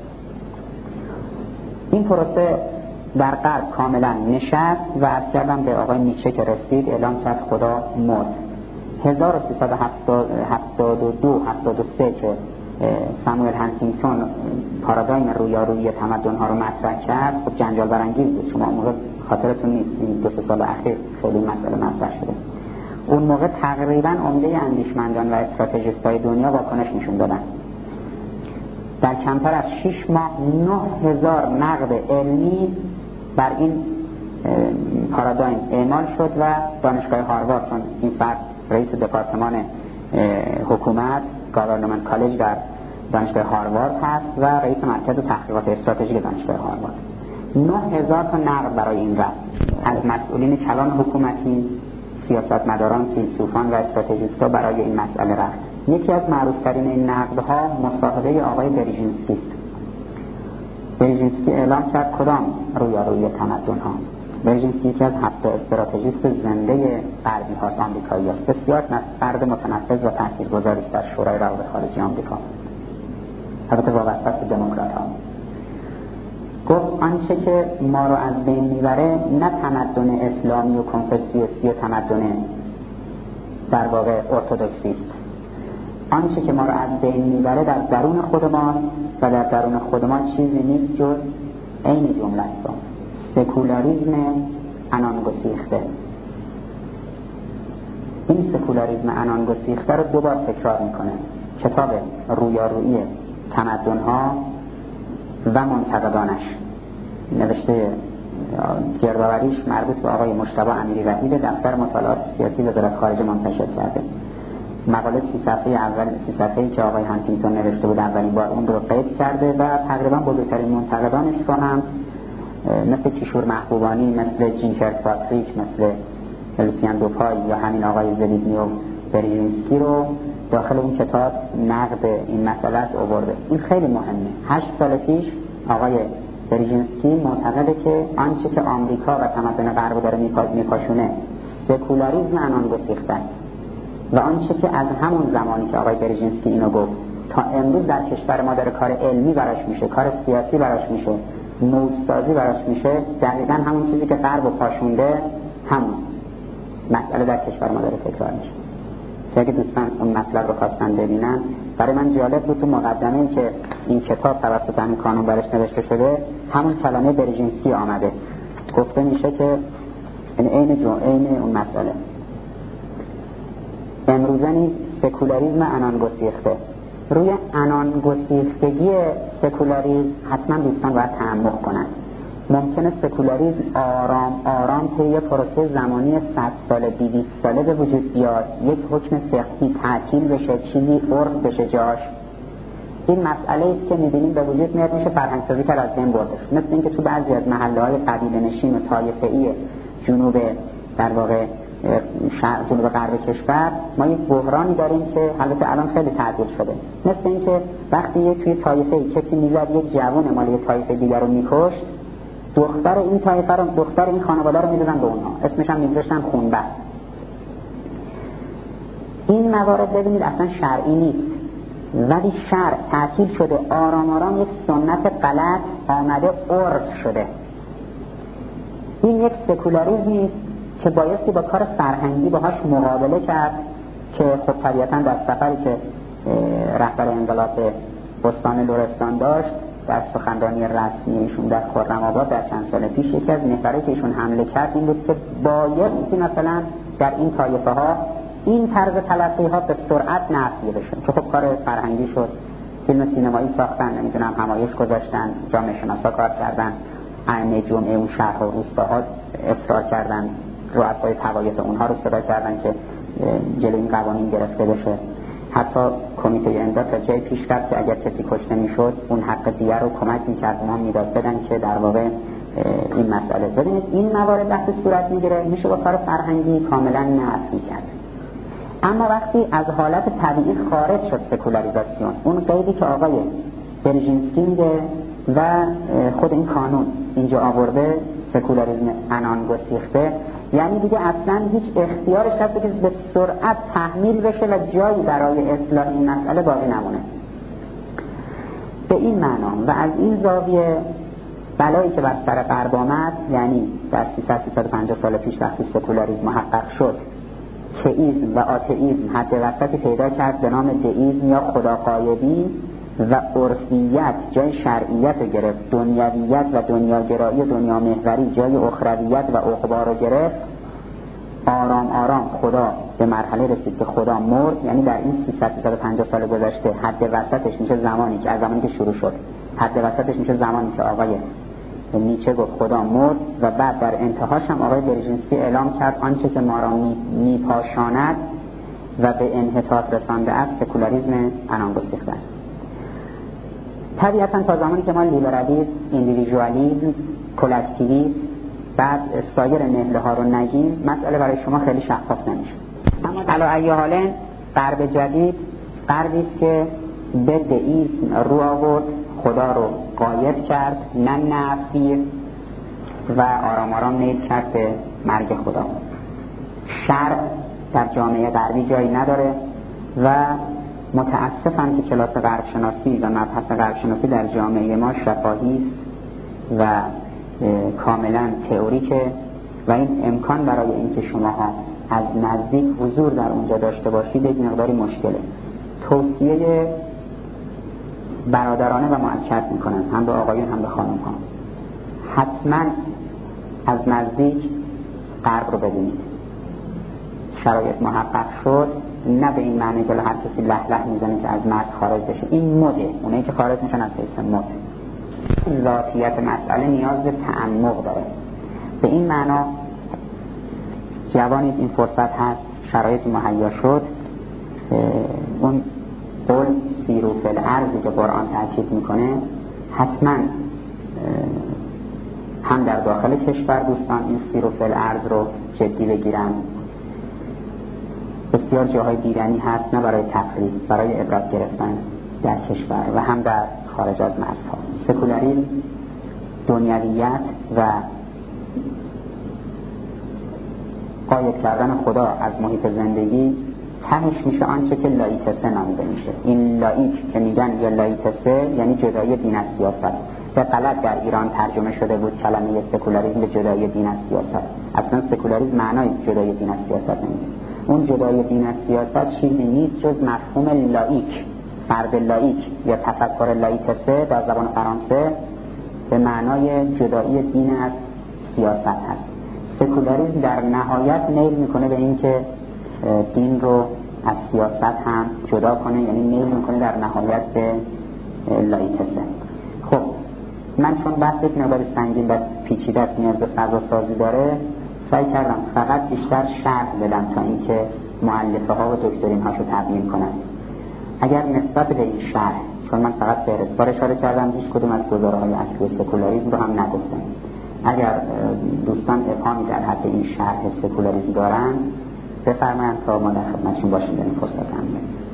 این پروسه در غرب کاملا نشست و از کردم به آقای نیچه که رسید اعلام کرد خدا مرد. هزار و سیصد و هفتاد و دو هفتاد و سه که ساموئل هانتینگتون پارادایم رویارویی تمدن ها رو مطرح کرد، خب جنجال برانگیز بود. شما موقع خاطرتون نیست این دو سه سال اخیر خیلی مسئله مطرح شده. اون موقع تقریبا عمده اندیشمندان و استراتژیست‌های دنیا واکنش نشون دادن. در کمتر از شش ماه نه هزار نقد علمی بر این پارادایم اعمال شد و دانشگاه هاروارد، چون این فرد رئیس دپارتمان حکومت گاورنمنت کالج در دانشگاه هاروارد هست و رئیس مرکز تحقیقات استراتژیک دانشگاه هاروارد، نه هزار تا نقد برای این رفت از مسئولین کلان حکومتی، سیاستمداران، فیلسوفان و استراتژیست‌ها برای این مسئله رفت. یکی از معروف‌ترین این نقدها مصاحبه آقای بریژینسکی است. بریژینسکی اعلام کرد کدام رویارویی تمدن‌ها. بریژینسکی یکی از هفت استراتژیست زنده غربی هاست، آمریکایی است. بسیار فرد متنفذ و تاثیرگذاری است در شورای روابط خارجی آمریکا. البته وابسته است به دموکرات‌ها. گفت آنچه که ما رو از بین میبره نه تمدن اسلامی و کنفوسیوسی و تمدن در واقع ارتدوکسی است. آنچه که ما رو از بین میبره در درون خود ما و در درون خود ما چیزی نیست جز عین جمله است، سکولاریسم عنان گسیخته. این سکولاریسم عنان گسیخته رو دوبار تکرار میکنه. کتاب رویارویی تمدن‌ها و منتقدانش، نوشته گردآوریش مربوط به آقای مجتبی امیری وحید دفتر مطالعات سیاسی وزارت خارجه منتشر کرده. مقاله سی صفحه اول سی صفحه‌ای که آقای هانتینگتون نوشته بود اولین بار اون رو قید کرده و تقریبا بزرگترین منتقدانش رو هم مثل کیشور محبوبانی، مثل جینکر پاتریک، مثل لوسیان دوپای یا همین آقای زلیدنی و برژینسکی رو داخل اون کتاب نقد این مسئله است آورده. این خیلی مهمه. هشت سال پیش آقای برژینسکی معتقده که آنچه که آمریکا و تمدن غرب داره میپاشونه سکولاریسم عنان گسیخته و آنچه که از همون زمانی که آقای برژینسکی اینو گفت تا امروز در کشور ما داره کار علمی براش میشه، کار سیاسی براش میشه، موج‌سازی براش میشه، دقیقاً همون چیزی که غرب پاشونده همون مسئله در کشور ما داره تکرار میشه. که اگه دوستان اون مطلب رو خواستن ببینن، برای من جالب بود تو مقدمه‌ای که این کتاب توسط همین کانون برش نوشته شده همون کلمه برژینسکی آمده، گفته میشه که این عین جو عین اون مسئله امروزنی سکولاریسم عنان گسیخته. روی عنان گسیختگی سکولاریسم حتما دوستان باید تعمق کنن. ممکنه سکولاریسم آرام آرام طی یه پروسه زمانی صد ساله دویست ساله به وجود بیاد، یک حکم فقهی تعطیل بشه، چیزی عرف بشه جاش. این مسئله است که می‌بینیم به وجود میاد میشه فرهنگ‌سازی کرد از بین برده. مثل اینکه تو بعضی از محله‌های قبیله نشین و طایفه‌ای جنوب در واقع شرق جنوب غرب کشور ما یک بحرانی داریم که البته الان خیلی تعدیل شده. مثل اینکه وقتی یک توی طایفه کسی میزد یک جوان مال یک طایفه دیگر رو میکشت، دختر این طایفه رو دختر این خانواده رو میدادن به اونها، اسمش هم میذاشتن خونبست. این موارد ببینید اصلا شرعی نیست، ولی شرع تعطیل شده، آرام آرام یک سنت غلط آمده عرف شده. این یک سکولاریسمی است که بایستی با کار فرهنگی باهاش مقابله کرد که خب طبیعتاً در سفری که رهبر انقلاب استان لرستان داشت در سخنرانی رسمی ایشون در خرم‌آباد در چند سال پیش یکی از محوری که ایشون حمله کرد این بود که بایستی مثلا در این طایفه ها این طرز تلقی ها به سرعت نافی بشه که خب کار فرهنگی شد. فیلم سینمایی ساختن، نمیدونم همایش گذاشتن، جامعه شناسا کار کردن، ائمه جمعه اون شهر و روستاها اصرار کردن، رؤسای طوایف اونها رو صدا کردن که جلوی این قوانین گرفته بشه. حتی کمیته امداد تا جای پیش رفت که اگر کسی کشته میشد اون حق دیگر رو کمک میکرد ما میداد بدن که در واقع این مسئله. ببینید این موارد وقتی صورت میگیره میشه با کار فرهنگی کاملا نفی کرد. اما وقتی از حالت طبیعی خارج شد سکولاریزاسیون، اون قیدی که آقای برژینسکی میگه و خود این کانون اینجا آورده، سکولاریسم عنان گسیخته، یعنی دیگه اصلا هیچ اختیارش هست که به سرعت تحمیل بشه و جایی برای اصلاح این مسئله باقی نمونه. به این معنا و از این زاویه بلایی که بر سر غرب آمد، یعنی در سیصد تا سیصد و پنجاه سال پیش وقتی سکولاریسم محقق شد، تئیسم و آتئیسم حد وسطی پیدا کرد به نام دئیسم یا خداغایبی و عرفیت جای شرعیت رو گرفت، دنیویت و دنیاگرایی و دنیا محوری جای اخرویت و عقبا رو گرفت. آرام آرام خدا به مرحله رسید که خدا مرد، یعنی در این سیصد تا سیصد و پنجاه سال گذشته حد وسطش میشه زمانی که از زمانی که شروع شد، حد وسطش میشه زمانی که آقای نیچه گفت خدا مرد و بعد در انتهاش هم آقای برژینسکی اعلام کرد آنچه که ما را میپاشاند و به انحطاط رسانده است سکولاریسم عنان گسیخته است. طبیعتاً تا زمانی که ما لیبرالیسم، ایندیویدوالیسم، کلکتیویسم بعد سایر نهله ها رو نگیم مسئله برای شما خیلی شفاف نمیشه. اما علی ای حال غرب جدید غربی است که به دئیسم رو آورد، خدا رو غایب کرد، نه نفی و آرام آرام نیل کرد به مرگ خدا. شرع در جامعه غربی جایی نداره و متاسفم که کلاس غرب شناسی و مبحث غرب شناسی در جامعه ما شفاهی است و کاملا تئوریکه و این امکان برای اینکه شماها از نزدیک حضور در اونجا داشته باشید یک مقداری مشکله. توصیه برادرانه و مؤکد میکنم هم به آقایون هم به خانم ها، حتما از نزدیک غرب رو ببینید. شرایط محقق شد، نه به این معنی که هر کسی له له میزنه که از مرز خارج بشه، این مده، اونایی که خارج میشن از حیث مد. ذاتیت مسئله نیاز به تعمق داره. به این معنا جوانی این فرصت هست، شرایط مهیا شد، اون قول سیرو فی الارض که قرآن تاکید میکنه حتما هم در داخل کشور دوستان این سیرو فی الارض رو جدی بگیرن. بسیار جاهای دیدنی هست، نه برای تفریح، برای عبرت گرفتن در کشور و هم در خارج از مرزها. سکولاریسم، دنیویت و غایب کردن خدا از محیط زندگی تهش میشه آنچه که لایتسه نامیده میشه. این لایک که میگن یا لایتسه یعنی جدایی دین از سیاست. به غلط در ایران ترجمه شده بود کلمه سکولاریسم به جدایی دین از سیاست. اصلا سکولاریسم معنای جدایی دین از سیاست نمیده. اون جدایی دین از سیاست چیزی نیست جز مفهوم لایک، فرد لایک یا تفکر لایتسه در زبان فرانسه به معنای جدایی دین از سیاست هست. سکولاریسم در نهایت میل میکنه به این که دین رو از سیاست هم جدا کنه، یعنی میل میکنه در نهایت به لایتسه. خب من چون بحث یک مقدار سنگین و پیچیده است، نیاز به فضا سازی داره، سعی کردم فقط بیشتر شرح بدم تا اینکه مؤلفه ها و دکترین هاشو تبیین کنم. اگر نسبت به این شرح، چون من فقط فهرستوار اشاره کردم، هیچ کدوم از گزاره‌های اصلی سکولاریسم رو هم نگفتم. اگر دوستان ابهامی در حد این شرح سکولاریسم دارن بفرمایند تا ما در خدمتشون باشیم. در این فرصت هم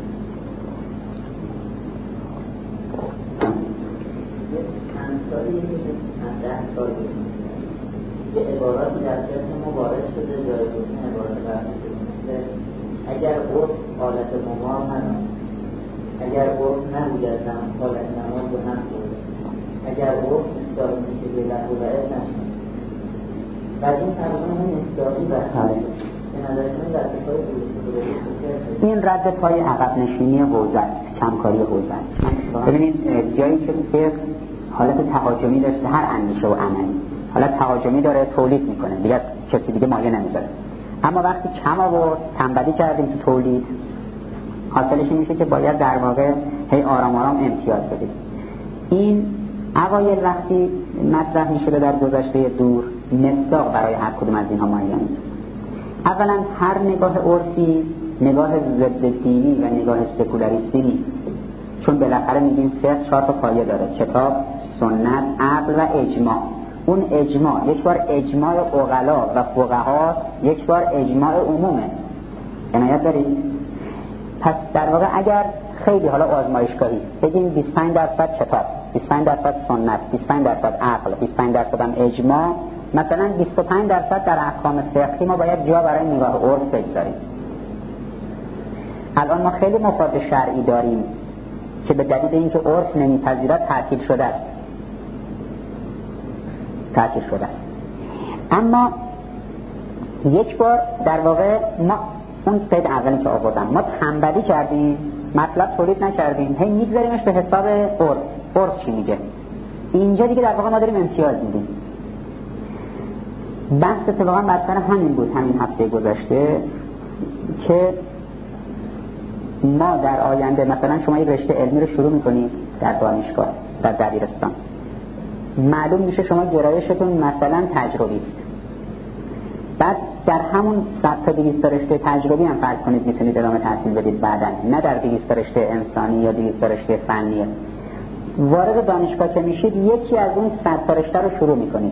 چند سالی چند ده سالی یه عباراتی در چشم ما وارد شده، جایگزین عبارات برمی شده. اگر عرف حالت ممار هنم، اگر عرف نبودتم حالت نماز به هم بود، اگر عرف مستاقی میشه به لحو و عرف نشد و این ترزم این مستاقی و حالت این رد پای عقب نشینی حوزه است، کمکاری حوزه است. ببینید جایی که فقه حالت تهاجمی داشته، هر اندیشه و عملی حالت تهاجمی داره، تولید میکنه دیگه، کسی دیگه مایه نمیذاره. اما وقتی کم آورد، تنبلی کردیم تو تولید، حاصلش میشه که باید در واقع هی آرام آرام امتیاز بدیم. این اوایل وقتی مطرح میشده در گذشته دور، مصداق برای هر کدوم از اینها معین نیست. اولا هر نگاه عرفی نگاه ضد دینی و نگاه سکولاریستی نیست، چون بالاخره میگیم فقه چهار تا پایه داره: کتاب، سنت، عقل و اجماع. اون اجماع یک بار اجماع عقلا و فقها، یک بار اجماع عمومه. عنایت دارید؟ پس در واقع اگر خیلی حالا آزمایشگاهی بگیم بیست و پنج درصد کتاب، بیست و پنج درصد سنت، بیست و پنج درصد عقل، بیست و پنج درصد هم اجماع، مثلا بیست و پنج درصد در احکام فقهی ما باید جا برای نگاه عرف بگذاریم. الان ما خیلی مفاد شرعی داریم که به دلیل اینکه عرف نمیپذیرد تعطیل شده است. تعطیل شده است. اما یک بار در واقع ما اون قید اولی که آوردم، ما تنبلی کردیم، مطلب تولید نکردیم، هی میگذاریمش به حساب عرف. عرف چی میگه؟ اینجا دیگه در واقع ما داریم امتیاز میدیم. بحث اتفاقا بر همین بود همین هفته گذشته که ما در آینده مثلا شما یک رشته علمی رو شروع میکنید در دانشگاه، در دبیرستان، معلوم میشه شما گرایشتون مثلا تجربی است. بعد در همون صد تا دویست رشته تجربی هم فرض کنید میتونید ادامه تحصیل بدید بعداً، نه در دویست رشته انسانی یا دویست رشته فنیه. وارد دانشگاه که میشید یکی از اون صد تا رشته رو شروع میکنید.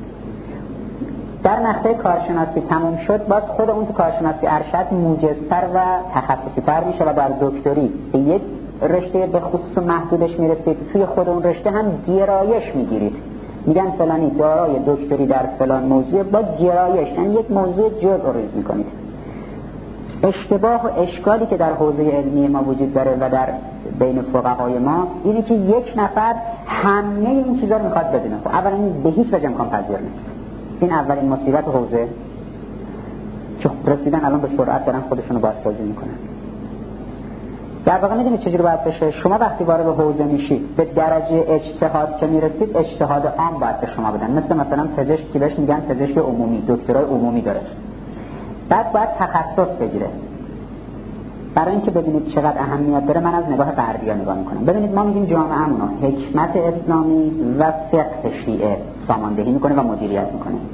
در مقطع کارشناسی تموم شد، باز خود اون تو کارشناسی ارشد موجزتر و تخصصی‌تر میشه و در دکتری به یک رشته به خصوص محدودش میرسید. توی خود اون رشته هم گرایش میگیرید، میگن فلانی دارای دکتری در فلان موضوع، با گرایش یعنی یک موضوع جزء ریز میکنید. اشتباه و اشکالی که در حوزه علمی ما وجود داره و در بین فقهای ما اینه که یک نفر همه این چیزا رو میخواد بدونه. خب اولا به هیچ وجه امکان پذیر نیست. این اولین مصیبت حوزه که رسیدن الان به سرعت دارن خودشونو بازسازی میکنن. در واقع میدونید چجوری باید بشه؟ شما وقتی وارد حوزه میشید به درجه اجتهاد که میرسید، اجتهاد عام باید به شما بدن. مثل مثلا پزشک که بهش میگن پزشک عمومی، دکترای عمومی داره. بعد باید تخصص بگیره. برای اینکه ببینید چقدر اهمیت داره، من از نگاه غربی‌ها نگاه میکنم. ببینید ما میگیم جامعه‌مون حکمت اسلامی و فقه شیعه ساماندهی میکنه و مدیریت میکنه.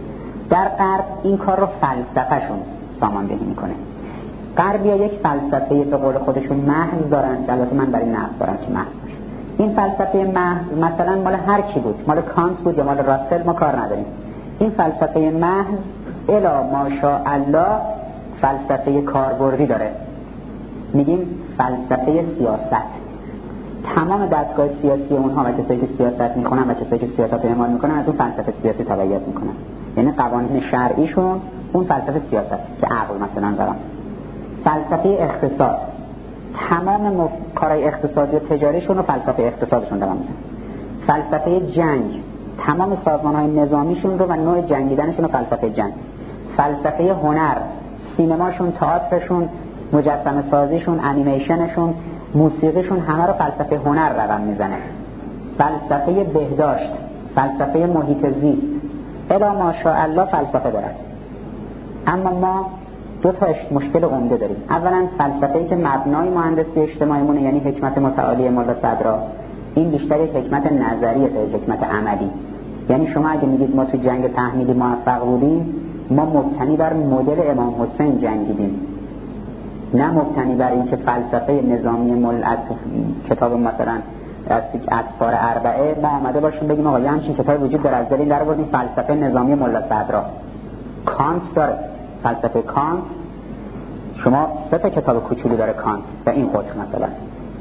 در غرب این کار رو فلسفهشون ساماندهی میکنه. غربیا یک فلسفه به قول خودشون محض دارن که البته من برای نقد دارم که محض باشه. این فلسفه محض مثلا مال هر کی بود، مال کانت بود یا مال راسل، ما کار نداریم. این فلسفه محض الا ماشاءالله فلسفه کاربردی داره، میگیم فلسفه سیاست. تمام دستگاه سیاسی اونها و کسایی که سیاست میکنن و کسایی که سیاست رو اعمال میکنن از اون فلسفه سیاسی تبعیت میکنن، یعنی قوانین شرعیشون اون فلسفه سیاست که عقل مثلا دارن. فلسفه اقتصاد، تمام مف... کارهای اقتصادی و تجاریشون رو فلسفه اقتصادشون دارن میزن. فلسفه جنگ، تمام سازمان‌های نظامیشون رو و نوع جنگیدنشون رو فلسفه جنگ. فلسفه هنر، سینماشون، تئاترشون، مجسمه سازیشون، انیمیشنشون، موسیقیشون، همه رو فلسفه هنر رقم میزنه. فلسفه بهداشت، فلسفه محیط زیست، الا ماشاءالله فلسفه دارن. اما ما دو تا مشکل عمده داریم. اولا فلسفه‌ای که مبنای مهندسی اجتماعیمونه، یعنی حکمت متعالی ملا صدرا، این بیشتر یک حکمت نظریه تا یک حکمت عملی. یعنی شما اگه میگید ما تو جنگ تحمیلی موفق بودیم، ما مبتنی بر مدل امام حسین جنگیدیم، نه مبتنی بر این که فلسفه نظامی ملت کتاب مثلا اسفار اربعه ما آمده باشیم بگیم آقا یه همچین کتاب وجود داره، از دلیل در آوردیم فلسفه نظامی ملا صدرا. کانت داره، فلسفه کانت، شما سه تا کتاب کوچولو داره کانت و این خود مثلا،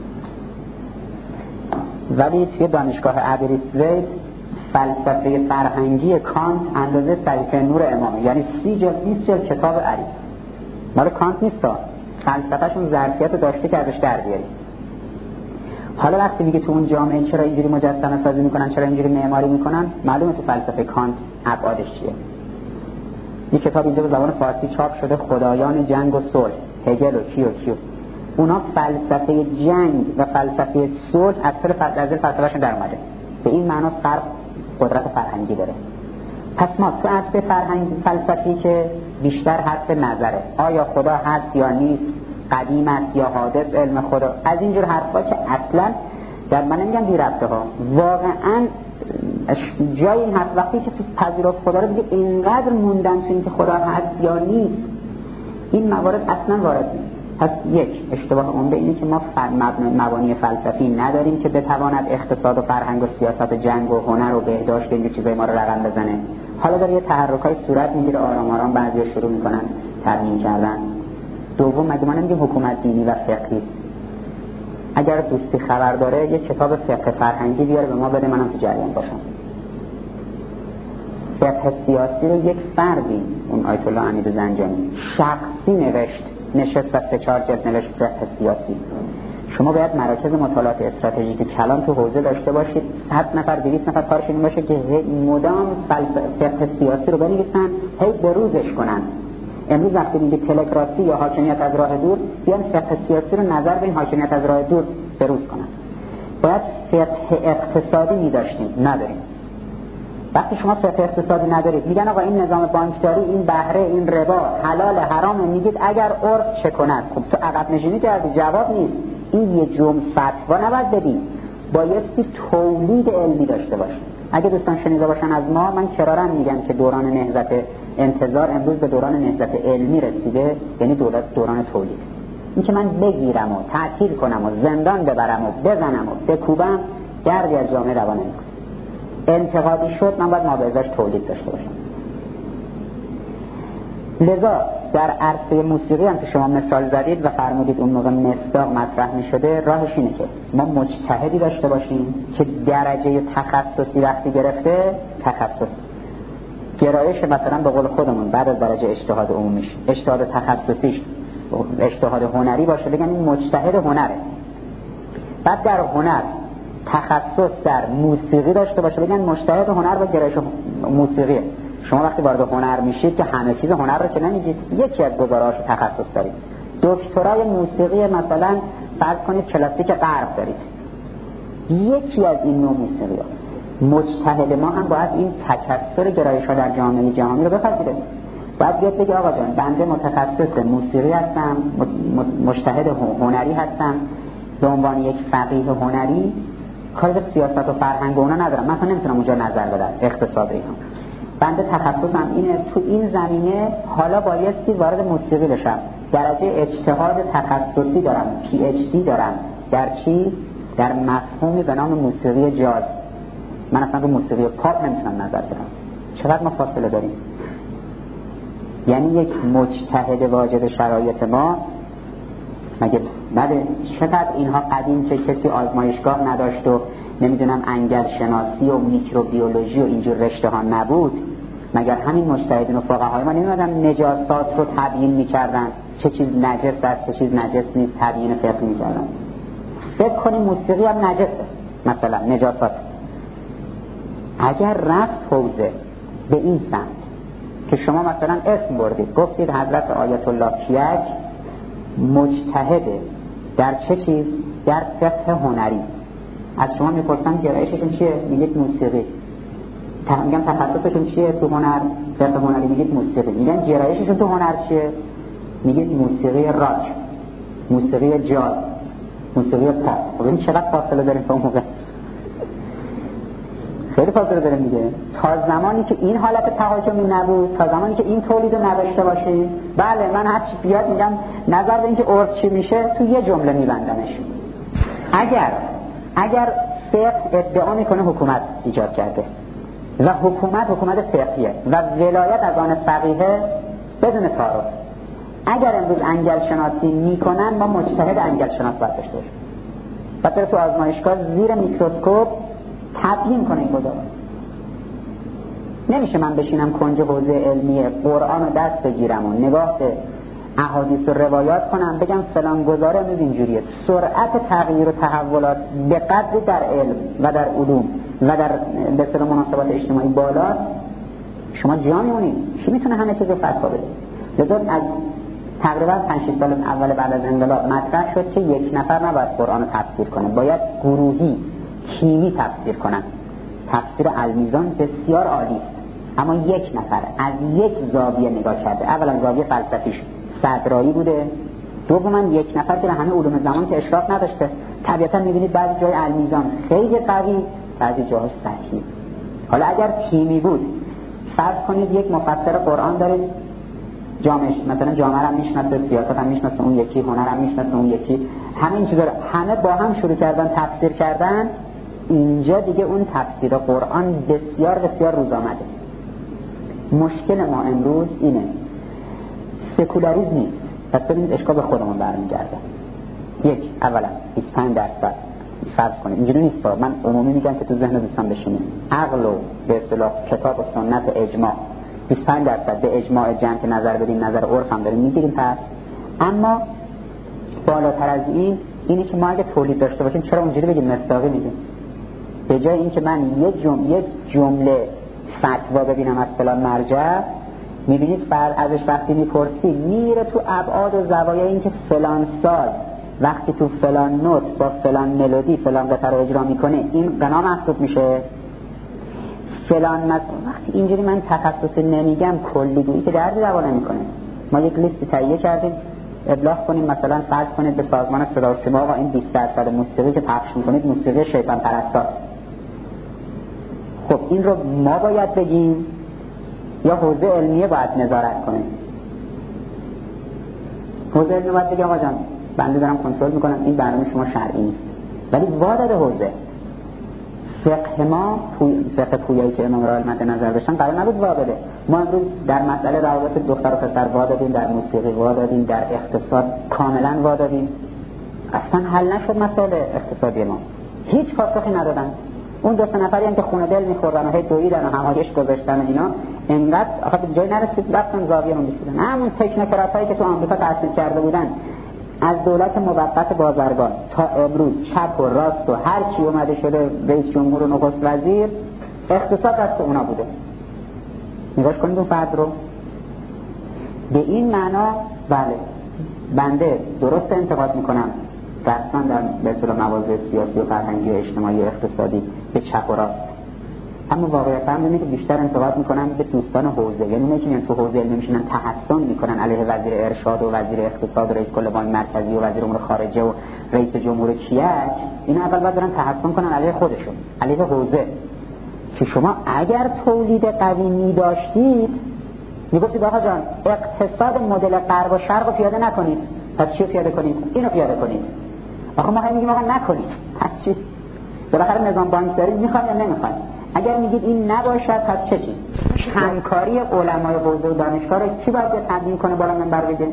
ولی توی دانشگاه ابریسویت فلسفه فرهنگی کانت اندازه صحیفه نور امامه، یعنی سی جلد بیست جلد کتاب عری مال کانت نیستا، فلسفهشون ظرفیت داشته که ازش در بیاری. حالا وقتی میگه تو اون جامعه چرا اینجوری مجسمه سازی میکنن، چرا اینجوری معماری میکنن، معلومه تو فلسفه کانت ابعادش چیه. یک کتاب اینجا به زبان فارسی چاپ شده، خدایان جنگ و صلح، هگل و کیو کیو. اونا فلسفه جنگ و فلسفه صلح از طرف فلسفهشون در اومده. به این معنا فرق قدرت فرهنگی داره. پس ما تو عرصه فرهنگ فلسفی که بیشتر حرف نظره، آیا خدا هست یا نیست، قدیم است یا حادث علم خدا، از اینجور حرفا که اصلا در من نمیگم بی ربطه ها، واقعا جای این حرف وقتی که پذیرفت خدا رو دیگه اینقدر موندن تو این که خدا هست یا نیست، این موارد اصلا وارد نیست. پس یک اشتباه عمده اینه که ما مبانی فلسفی نداریم که بتواند اقتصاد و فرهنگ و سیاست و جنگ و هنر و بهداشت این چیزای ما رو رقم بزنه. حالا داره یه تحرکای صورت میگیره، آرام آرام بعضیا شروع میکنن ترمیم کردن. دوم، مگه ما نمیگیم حکومت دینی و فقهی؟ اگر دوستی خبر داره یه کتاب فقه فرهنگی بیاره به ما بده، منم تو جریان باشم. فقه سیاسی رو یک فردی، اون آیت الله حمید زنجانی شخصی نوشت، نشست و سه چهار جلد نوشت فقه سیاسی. شما باید مراکز مطالعات استراتژیک کلان تو حوزه داشته باشید، صد نفر دویست نفر کارشون این باشه که مدام فقه سیاسی رو بنویسن، هی بروزش کنن. امروز وقتی میگه تلگراسی یا حاکمیت از راه دور، بیان فقه سیاسی رو نظر به این حاکمیت از راه دور بروز کنن. باید فقه اقتصادی می‌داشتیم، نداریم. وقتی شما فقه اقتصادی ندارید، میگن آقا این نظام بانکداری، این بهره، این ربا حلال حرامه، میگید اگر عرف چه کند؟ خب تو عقب نشینی کردی، جواب نیست. این یه جمع فتوا نباید بدی، بایستی تولید علمی داشته باشه. اگه دوستان شنیده باشن از ما، من کرارن میگم که دوران نهضت انتظار امروز به دوران نهضت علمی رسیده، یعنی دولت دوران تولید. این که من بگیرم و تعطیل کنم و زندان ببرم و بزنم و بکوبم، گردی از جامعه روانه میکنه. انتقادی شد، من باید مابعضاش تولید داشته باشم. لذا در عرصه موسیقی هم که شما مثال زدید و فرمودید اون موقع مصداق مطرح می شده، راهش اینه که ما مجتهدی داشته باشیم که درجه تخصصی وقتی گرفته، تخصص گرایش مثلا به قول خودمون بعد از درجه اجتهاد عمومیش، اجتهاد تخصصیش اجتهاد هنری باشه، بگن این مجتهد هنره. بعد در هنر تخصص در موسیقی داشته باشه، بگن مجتهد هنر و گرایش موسیقیه. شما وقتی وارد هنر میشید که همه چیز هنر رو که نمیگید، یکی از گزاره‌هاش تخصص دارید. دکترای موسیقی مثلا فرض کنید کلاسیک غرب دارید، یکی از این نوع موسیقی‌ها. مجتهد ما هم باید این تکثر گرایش‌ها در جامعه جهانی رو بپذیره. باید بیاد بگه آقا جان بنده متخصص موسیقی هستم، مجتهد هنری هستم، به عنوان یک فقیه هنری کار به سیاست و فرهنگ و اونا ندارم، مثلا نمیتونم اونجا نظر بدم، اقتصاد اینا. بنده تخصصم اینه، تو این زمینه حالا بایستی وارد موسیقی بشم، درجه اجتهاد تخصصی دارم، پی اچ دی دارم در چی؟ در مفهومی به نام موسیقی جاز. من اصلا رو موسیقی پاپ نمیتونم نظر بدم. چقدر ما فاصله داریم؟ یعنی یک مجتهد واجد شرایط ما مگه بله چقدر اینها قدیم که کسی آزمایشگاه نداشت و نمیدونم انگل شناسی و میکروبیولوژی و اینجور رشته ها نبود، مگر همین مجتهدین و فقهای ما نمیدونم نجاسات رو تبیین میکردن، چه چیز نجس است چه چیز نجس نیست، تبیین فقهی میکردن. فکر کنیم موسیقی هم نجسه، مثلا نجاسات. اگر رفت حوزه به این سمت که شما مثلا اسم بردید گفتید حضرت آیت الله کیک مجتهده در چه چیز؟ در فقه هنری. از شما میپرسن گرایششون چیه؟ میگید موسیقی. میگم تخصصشون چیه تو هنر؟ فقه هنری. میگید موسیقی. میگن گرایششون تو هنر چیه؟ میگید موسیقی راک، موسیقی جاز، موسیقی پاپ. ببین چقدر فاصله داریم تا اون موقع. خیلی فاصله داریم دیگه. تا زمانی که این حالت تهاجمی نبود، تا زمانی که این تولید رو نداشته باشیم، بله من هر چی بیاد میگم نظر به اینکه عرف چی میشه تو یه جمله میبندمش. اگر اگر فقه ادعا میکنه حکومت ایجاد کرده و حکومت حکومت فقهیه و ولایت از آن فقیه بدون تعارض، اگر امروز انگل شناسی میکنن ما مجتهد انگل شناس باید داشته باشیم و بره تو آزمایشگاه زیر میکروسکوپ تبیین کنه این گذاره. نمیشه من بشینم کنج حوزه علمی قرآن رو دست بگیرم و نگاه به احادیث و روایات کنم بگم فلان گزاره امروز اینجوریه. سرعت تغییر و تحولات به قدری در علم و در علوم و در به اصطلاح مناسبات اجتماعی بالا، شما جا میمونید. کی میتونه همه چیز رو فتوا بده؟ لذا از تقریبا پنج شش سال اول بعد از انقلاب مطرح شد که یک نفر نباید قرآن رو تفسیر کنه، باید گروهی کیمی تفسیر کنن. تفسیر المیزان بسیار عالی است، اما یک نفر از یک زاویه نگاه کرده. اولا زاویه فلسفیش صدرایی بوده، دوما یک نفر که همه علوم زمان که اشراف نداشته. طبیعتا میبینید بعضی جای المیزان خیلی قوی، بعضی جاهاش سطحی. حالا اگر کیمی بود، فرض کنید یک مفسر قرآن دارید، جامعه مثلا جامعه هم میشناسه، سیاست هم میشناسه اون یکی، هنر هم میشناسه اون یکی، همه این چیزا همه با هم شروع کردن تفسیر کردن. اینجا دیگه اون تفسیر قرآن بسیار بسیار روز آمده. مشکل ما امروز اینه، سکولاریسم نیست. پس ببینید اشکال به خودمون برمیگرده. یک، اولا بیست و پنج درصد فرض کنید، اینجوری نیست، من عمومی میگم که تو ذهن دوستان بشینید، عقل و به اصطلاح کتاب و سنت اجماع بیست و پنج درصد به اجماع جمع که نظر بدیم، نظر عرف هم داریم میگیریم. پس اما بالاتر از این اینی که ما اگه تولید داشته باشیم چرا اونجوری بگیم مصداقی میگیم؟ به جای اینکه من یک جمله یک جمله فتوا ببینم از فلان مرجع، میبینید بر ازش وقتی میپرسی میره تو ابعاد و زوایای این که فلان سال وقتی تو فلان نوت با فلان ملودی فلان قطعه رو اجرا میکنه این غنا محسوب میشه. فلان مثلا وقتی اینجوری من تخصصی نمیگم کلیگویی که دردی دوا نمیکنه. ما یک لیستی تهیه کردیم ابلاغ کنیم، مثلا فرض کنید به سازمان صدا و سیما و این بیست درصد موسیقی که پخش میکنید موسیقی شیطان پرستا. خب این رو ما باید بگیم یا حوزه علمیه باید نظارت کنه؟ حوزه علمیه باید بگیم آقا جان بنده دارم کنترل میکنم، این برنامه شما شرعی نیست، ولی واداد حوزه فقه ما فقه پویایی که امام را مد نظر داشتن قرار نبود واداده. ما امروز در مسئله روابط دختر و پسر وادادیم، در موسیقی وادادیم، در اقتصاد کاملا وادادیم. اصلا حل نشد مسائل اقتصادی ما، هیچ پاسخی ندادن. اون دو سه نفری هم که خونه دل می‌خوردن و هی دویدن و همایش گذاشتن و اینا انقدر آخه جای نرسید رفتن زاویه رو می‌شدن. همون تکنوکراتایی که تو آمریکا تأسیس کرده بودن از دولت موقت بازرگان تا امروز چپ و راست و هر کی اومده شده رئیس جمهور و نخست وزیر، اقتصاد دست اونا بوده. نگاش کنید اون فرد رو. به این معنا بله بنده درست انتقاد میکنم رسما در به اصطلاح مواضع سیاسی و فرهنگی و اجتماعی و اقتصادی به چپ و راست، اما واقعیت هم اینه که بیشتر انتقاد میکنن به دوستان حوزه، یعنی اونایی که تو حوزه علمی میشینن تحسن میکنن علیه وزیر ارشاد و وزیر اقتصاد و رئیس کل بانک مرکزی و وزیر امور خارجه و رئیس جمهور کیک. اینا اول باید برن تحسن کنن علیه خودشون، علیه حوزه. که شما اگر تولید قوی می داشتید میگفتید آقا جان اقتصاد مدل غرب و شرق رو پیاده نکنید، پس چی پیاده کنید؟ اینو پیاده کنید. آخه ما هم میگیم آقا نکنید، پس چی؟ بالاخره نظام بانکداری میخواد یا نمیخواد؟ اگر میگید این نباشد پس چه چی؟ همکاری علمای حوزه و دانشگاه رو کی باید تضمین کنه بالا منبر بگه؟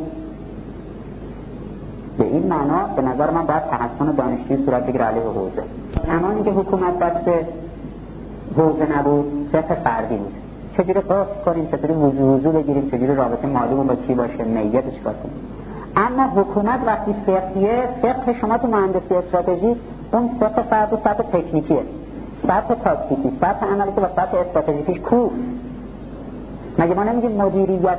به این معنا به نظر من باید تحسن دانشجویی صورت بگیره علیه حوزه. زمانی که حکومت دست حوزه نبود فقه فردی بود. چجوری قصد کنیم، چجوری وضو بگیریم، چجوری رابطه مالیمون با کی باشه، میت چیکار کنیم. اما حکومت وقتی فقهیه، فقه شما تو مهندسی استراتژی اون فقه فرد و سطح تکنیکیه، سطح تاکتیکی، سطح عملیاتی و سطح استراتژیکیش کو؟ مگه ما نمیگیم مدیریت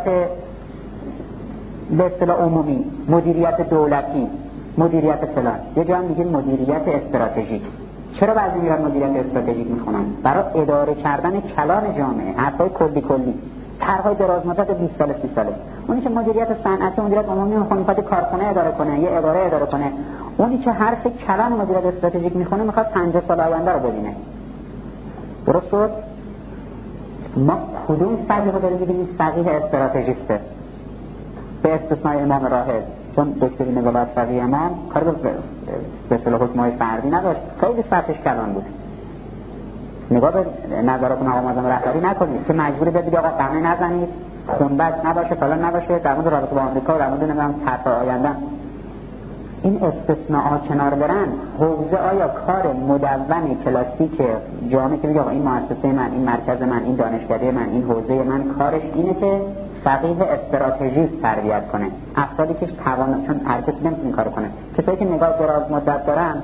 به اصطلاح عمومی، مدیریت دولتی، مدیریت فلان؟ یه جا هم میگیم مدیریت استراتژیک. چرا بعضی میرن مدیریت استراتژیک میخونن؟ برای اداره کردن کلان جامعه، حرفای کلی کلی، طرح‌های دراز مدت بیست ساله سی ساله. اونی که مدیریت صنعتی، مدیریت عمومی میخونه میخواد کارخونه اداره کنه، یه اداره اداره کنه. اونی که حرف کلان مدیریت استراتژیک میخونه میخواد پنجاه سال آینده رو ببینه. درست شد؟ ما کدوم فقیه رو داریم بگیم فقیه استراتژیسته؟ به استثنای امام راهب، چون دکترین ولایت فقیه امام کار به اصطلاح حکم‌های فردی نداشت، خیلی سطحش کلان بود. نگاه به نظرات مقام معظم رهبری نکنید که مجبوری بگید آقا قمه نزنید، خونبست نباشه، فلان نباشه، در مورد رابطه با آمریکا، در مورد نمیدونم طرح آینده. این استثناءات کنار برن، حوزه آیا کار مدون کلاسیک جامعه که میگه آقا این مؤسسه من، این مرکز من، این دانشکده من، این حوزه من، کارش اینه که فقیه استراتژیست تربیت کنه، افرادی که توان، چون هر کسی نمیتونه کارو کنه، کسایی که نگاه دراز مدت دارن،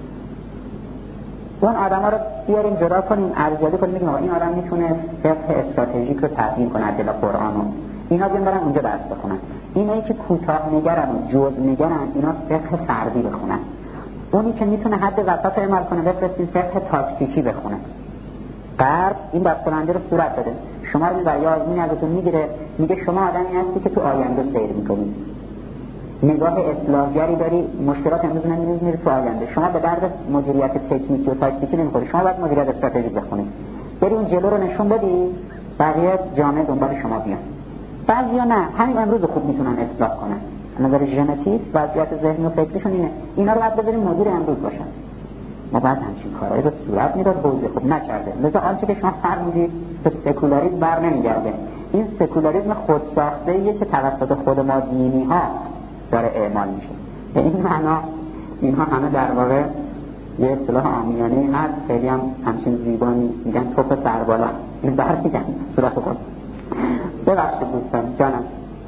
اون آدما رو بیاریم جدا کنیم، ارزیابی کنیم، بگیم آقا این آدم میتونه فقه استراتژیک رو تدوین کنه، ادله قرآن رو اینا بیان برن اونجا درس بخونن. اینایی که کوتاه نگرن و جزء نگرن اینا فقه فردی بخونن. اونی که میتونه حد وسط رو اعمال کنه بفرستین فقه تاکتیکی بخونه. غرب این دستبندی رو صورت بده، شما رو میبره یا آزمین ازتون میگیره، میگه شما آدمی هستی که تو آینده سیر میکنی، نگاه اصلاحگری داری، مشکلات امروز نمی‌بینید میری تو آینده. شما به درد مدیریت تکنیکی و تاکتیکی نمی‌خوری، شما باید مدیریت استراتژیک بخونید، بری اون جلو رو نشون بدی، بقیه جامعه دنبال شما بیان. بعضیا نه، همین امروز خوب میتونن اصلاح کنن، از نظر ژنتیک وضعیت ذهنی و فکریشون اینه، اینا رو باید بذاریم مدیر امروز باشن. ما باید همچین کارهایی رو صورت میداد، حوزه خوب نکرده. لذا آنچه که شما فرمودید به سکولاریسم بر نمیگرده. این سکولاریسم خودساخته‌ایه که توسط خود ما دینی‌ها داره اعمال میشه. به این معنا اینها همه در واقع یه اصطلاح عامیانه هست، خیلی هم همچین زیبا نیست، میگن توپ سربالا، این بر میگن صورت خود. ببخشید دوستان جانم.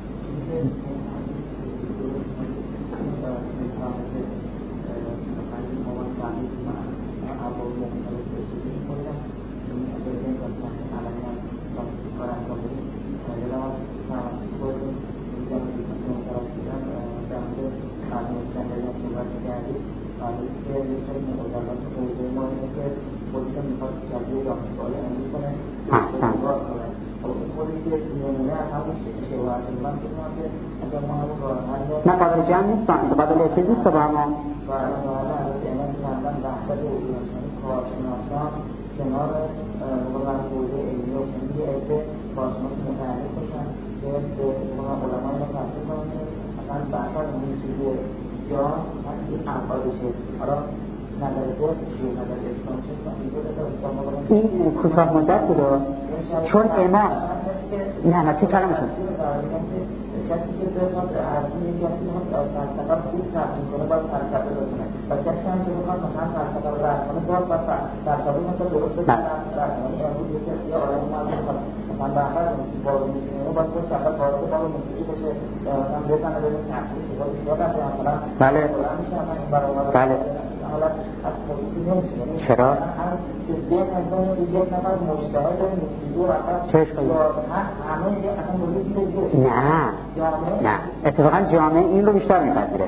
نه قابل جمع نیستن، قابل چیز نیست با ما کنار مقام حوزه علمی و فنی علم باشناس متعلق باشن که به مقام علمای متعلق کنن مثلا بحث‌های موسیقی جان این افعالشه. حالا نظر خود چیه، نظر اسلام چیه؟ این کوتاه مدت بود چون امام نه نه چی کلمشون کسی که بخواد ارزی کسی هم فلسفه خوب تحصیل کنه باید فلسفه بکنه و کسی هم که بخواد مثلا فلسفه رو رد کنه باید فلسفه مثلا درست بکنه رد کنه. امروز یکی از یه آدم ما بخواد مثلا بحر بار موسیقی رو باید باید شبه بارد بار موسیقی بشه مثلا بزنه بریم تحصیل که باید زیاد هم مثلا بله بله چرا؟ نه نه اتفاقا جامعه این رو بیشتر میپذیره.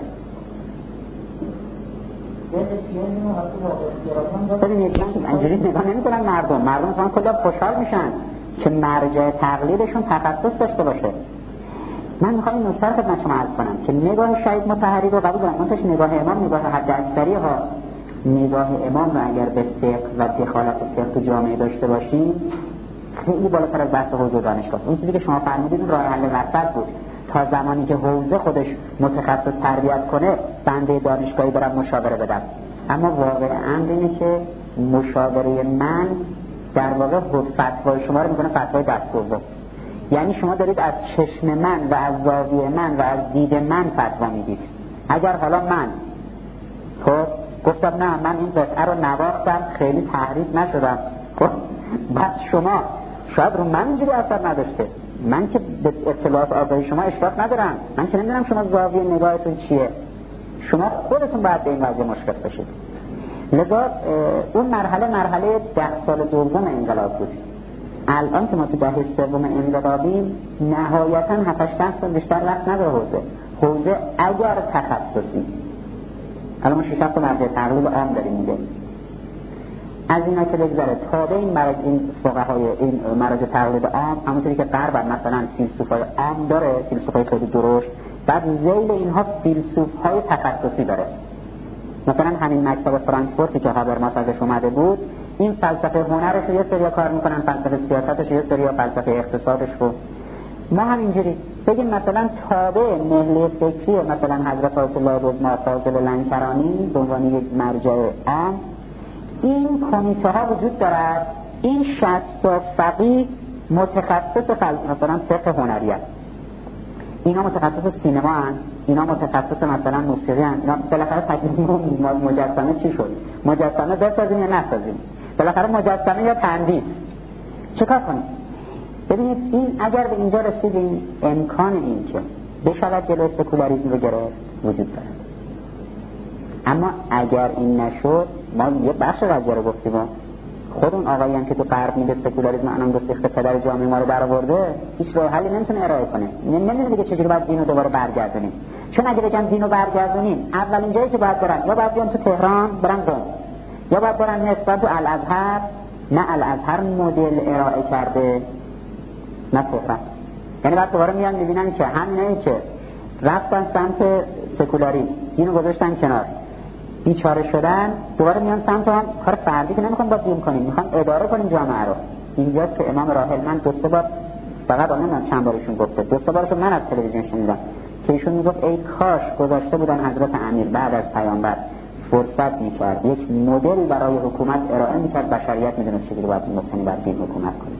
ببینید من اینجوری نگاه نمی‌کنن مردم مردم مثلا کلا خوشحال میشن که مرجع تقلیدشون تخصص داشته باشه. من میخوام این نکته رو خدمت شما عرض کنم که نگاه شهید مطهری رو قبول دارم، اونش نگاه امام نگاه حد اکثری ها، نگاه امام رو اگر به فقه و دخالت فقه تو جامعه داشته باشیم خیلی بالاتر از بحث حوزه دانشگاه. اون چیزی که شما فرمودید راه حل وسط بود. تا زمانی که حوزه خودش متخصص تربیت کنه بنده دانشگاهی برم مشاوره بدم. اما واقع امر اینه که مشاوره من در واقع فتوای شما رو میکنه فتوای دست دوم. یعنی شما دارید از چشم من و از زاویه من و از دید من فتوا میدید. اگر حالا من خب گفتم نه من این قطعه رو نواختم خیلی تحریف نشدم، خب بعد شما شاید رو من اینجوری اثر نداشته، من که به اطلاعات آگاهی شما اشراف ندارم، من که نمیدونم شما زاویه نگاهتون چیه، شما خودتون باید به این وضع مشرف بشید. لذا اون مرحله مرحله ده سال دوم انقلاب بود. الان که ما تو دهه سوم انقلابیم نهایتاً هفت هشت سال بیشتر وقت نداره حوزه حوزه اگر تخصصی. الان ما شش هفت مرجع تقلیل عام داریم میگه از اینا که بگذره تابع این مرج این فقهای این مراجع تقلید عام همونطوری که غرب مثلا فیلسوفای عام داره، فیلسوفای خیلی درشت، بعد ذیل اینها فیلسوفای تخصصی داره. مثلا همین مکتب فرانکفورتی که هابرماس ازش اومده بود این فلسفه هنرش رو یه سری کار میکنن، فلسفه سیاستش یه سری، فلسفه اقتصادش رو. ما همینجوری بگیم مثلا تابع مهله فکری مثلا حضرت آیت الله بزرگ فاضل لنکرانی به عنوان یک مرجع عام این کمیته ها وجود دارد. این شصت فقیه متخصص مثلا فقه هنری هست، اینا متخصص سینما هست، اینا متخصص مثلا موسیقی هست. اینا بالاخره تکلیف مجسمه چی شد؟ مجسمه بسازیم یا نسازیم؟ بالاخره مجسمه یا تندیس چیکار کنیم؟ ببینید این اگر به اینجا رسیدیم امکان این که بشود جلوی سکولاریسم رو گرفت وجود داره. اما اگر این نشد ما یه بخش قضیه رو گفتیم، خود اون آقایی هم که تو غرب میگه سکولاریسم انم دو سیخت پدر جامعه ما رو برآورده هیچ راه حلی نمیتونه ارائه کنه. نمیدونه دیگه چجوری باید دینو دوباره برگردونیم. چون اگه بگم دینو برگردونیم اولین جایی که باید برن یا باید بیان تو تهران برن قم، یا باید برن نسبت تو الازهر. نه الازهر مدل ارائه کرده نه تهران. یعنی بعد دوباره میان میبینن که همینایی که رفتن سمت سکولاریسم اینو گذاشتن کنار بیچاره شدن دوباره میان سمت هم کار فردی که نمیخوام با دین کنیم، میخوام اداره کنیم جامعه رو. اینجاست که امام راحل من دو سه بار فقط اونم چند بارشون گفته، دو سه بارشون من از تلویزیون شنیدم که ایشون میگفت ای کاش گذاشته بودن حضرت امیر بعد از پیامبر فرصت میکرد یک مدل برای حکومت ارائه میکرد، بشریت میدونه چجوری باید مبتنی بر دین حکومت کنه.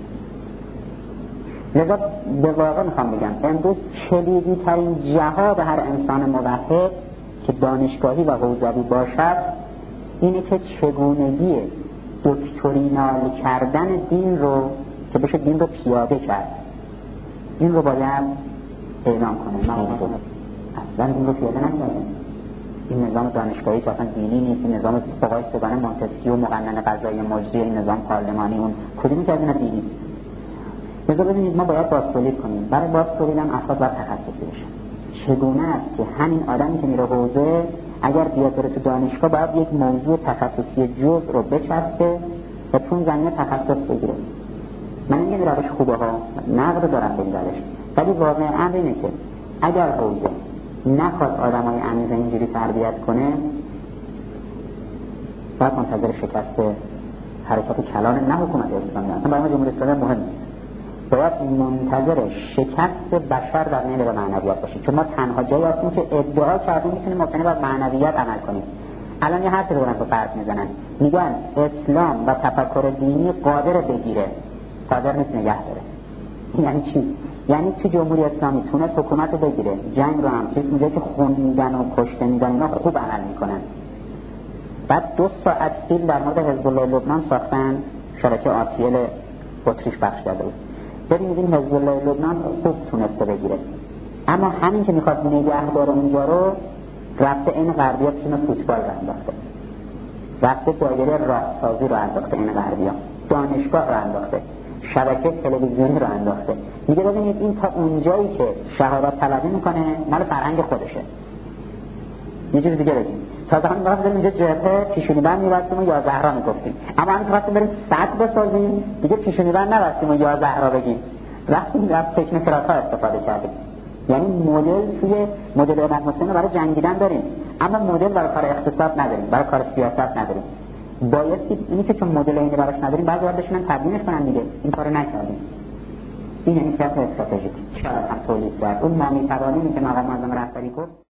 لذا به واقع میخوام بگم امروز کلیدی ترین جهاد هر انسان موحد که دانشگاهی و حوزوی باشد اینه که چگونگی دکترینال کردن دین رو که بشه دین رو پیاده کرد این رو باید اعلام کنه. ما اصلا دین رو پیاده نکردیم. این نظام دانشگاهی که اصلا دینی نیست، این نظام فقهای سگانه مونتسکیو و مقننه قضایی مجری، این نظام پارلمانی اون کدومی که از اینا دینی. لذا ببینید ما باید بازتولید کنیم. برای بازتولید هم افراد باید تخصصی بشن. چگونه است که همین آدمی که میره حوزه اگر بیاد بره تو دانشگاه باید یک موضوع تخصصی جزء رو بچسبه و تو اون زمینه تخصص بگیره. من نمیگم روش خوبه ها، نقد دارم به این روش، ولی واقع امر اینه که اگر حوزه نخواد آدمای عمیق اینجوری تربیت کنه باید منتظر شکست حرکت کلان نه حکومت اسلامی. اصلا برای ما جمهوری اسلامی مهم نیست، باید منتظر شکست بشر در میل به معنویت باشیم. چون ما تنها جایی هستیم که ادعا کردیم میتونیم مبتنی بر معنویت عمل کنیم. الان یه حرفی رو دارن تو فرض میزنن، میگن اسلام و تفکر دینی قادر بگیره، قادر نیست نگه داره. یعنی چی؟ یعنی تو جمهوری اسلامی تونست حکومت رو بگیره، جنگ رو هم چیز میگه که خون میدن و کشته میدن اینا خوب عمل میکنن. بعد دو ساعت فیلم در مورد حزب الله لبنان ساختن، شبکه آر تی ال اتریش پخش کرده بود. ببینید این حزب الله لبنان خوب تونسته بگیره، اما همین که میخواد نگه داره اونجا رو رفته این غربی‌ها تیم فوتبال رو انداخته، رفته دایره راهسازی رو انداخته، این غربی‌ها دانشگاه رو انداخته، شبکه تلویزیونی رو انداخته. میگه ببینید این تا اونجایی که شهادت طلبی میکنه مال فرهنگ خودشه. یه جور دیگه بگیم تا زمان ما بریم اینجا جبهه پیشونی بند می‌بستیم و یا زهرا میگفتیم، اما همین که وقتی بریم سد بسازیم دیگه پیشونی بند نبستیم و یا زهرا بگیم، رفتیم از تکنوکرات ها استفاده کردیم. یعنی مدل توی مدل امام حسین برای جنگیدن داریم، اما مدل برای کار اقتصاد نداریم، برای کار سیاست نداریم. بایستی اینی که چون مدل اینی براش نداریم بعضی وقت بشینن تدوینش کنن دیگه، این کارو نکردیم. این یعنی سیاست استراتژیک. شاید هم تولید کرد. اون ما می‌توانیم که مقام معظم رهبری گفت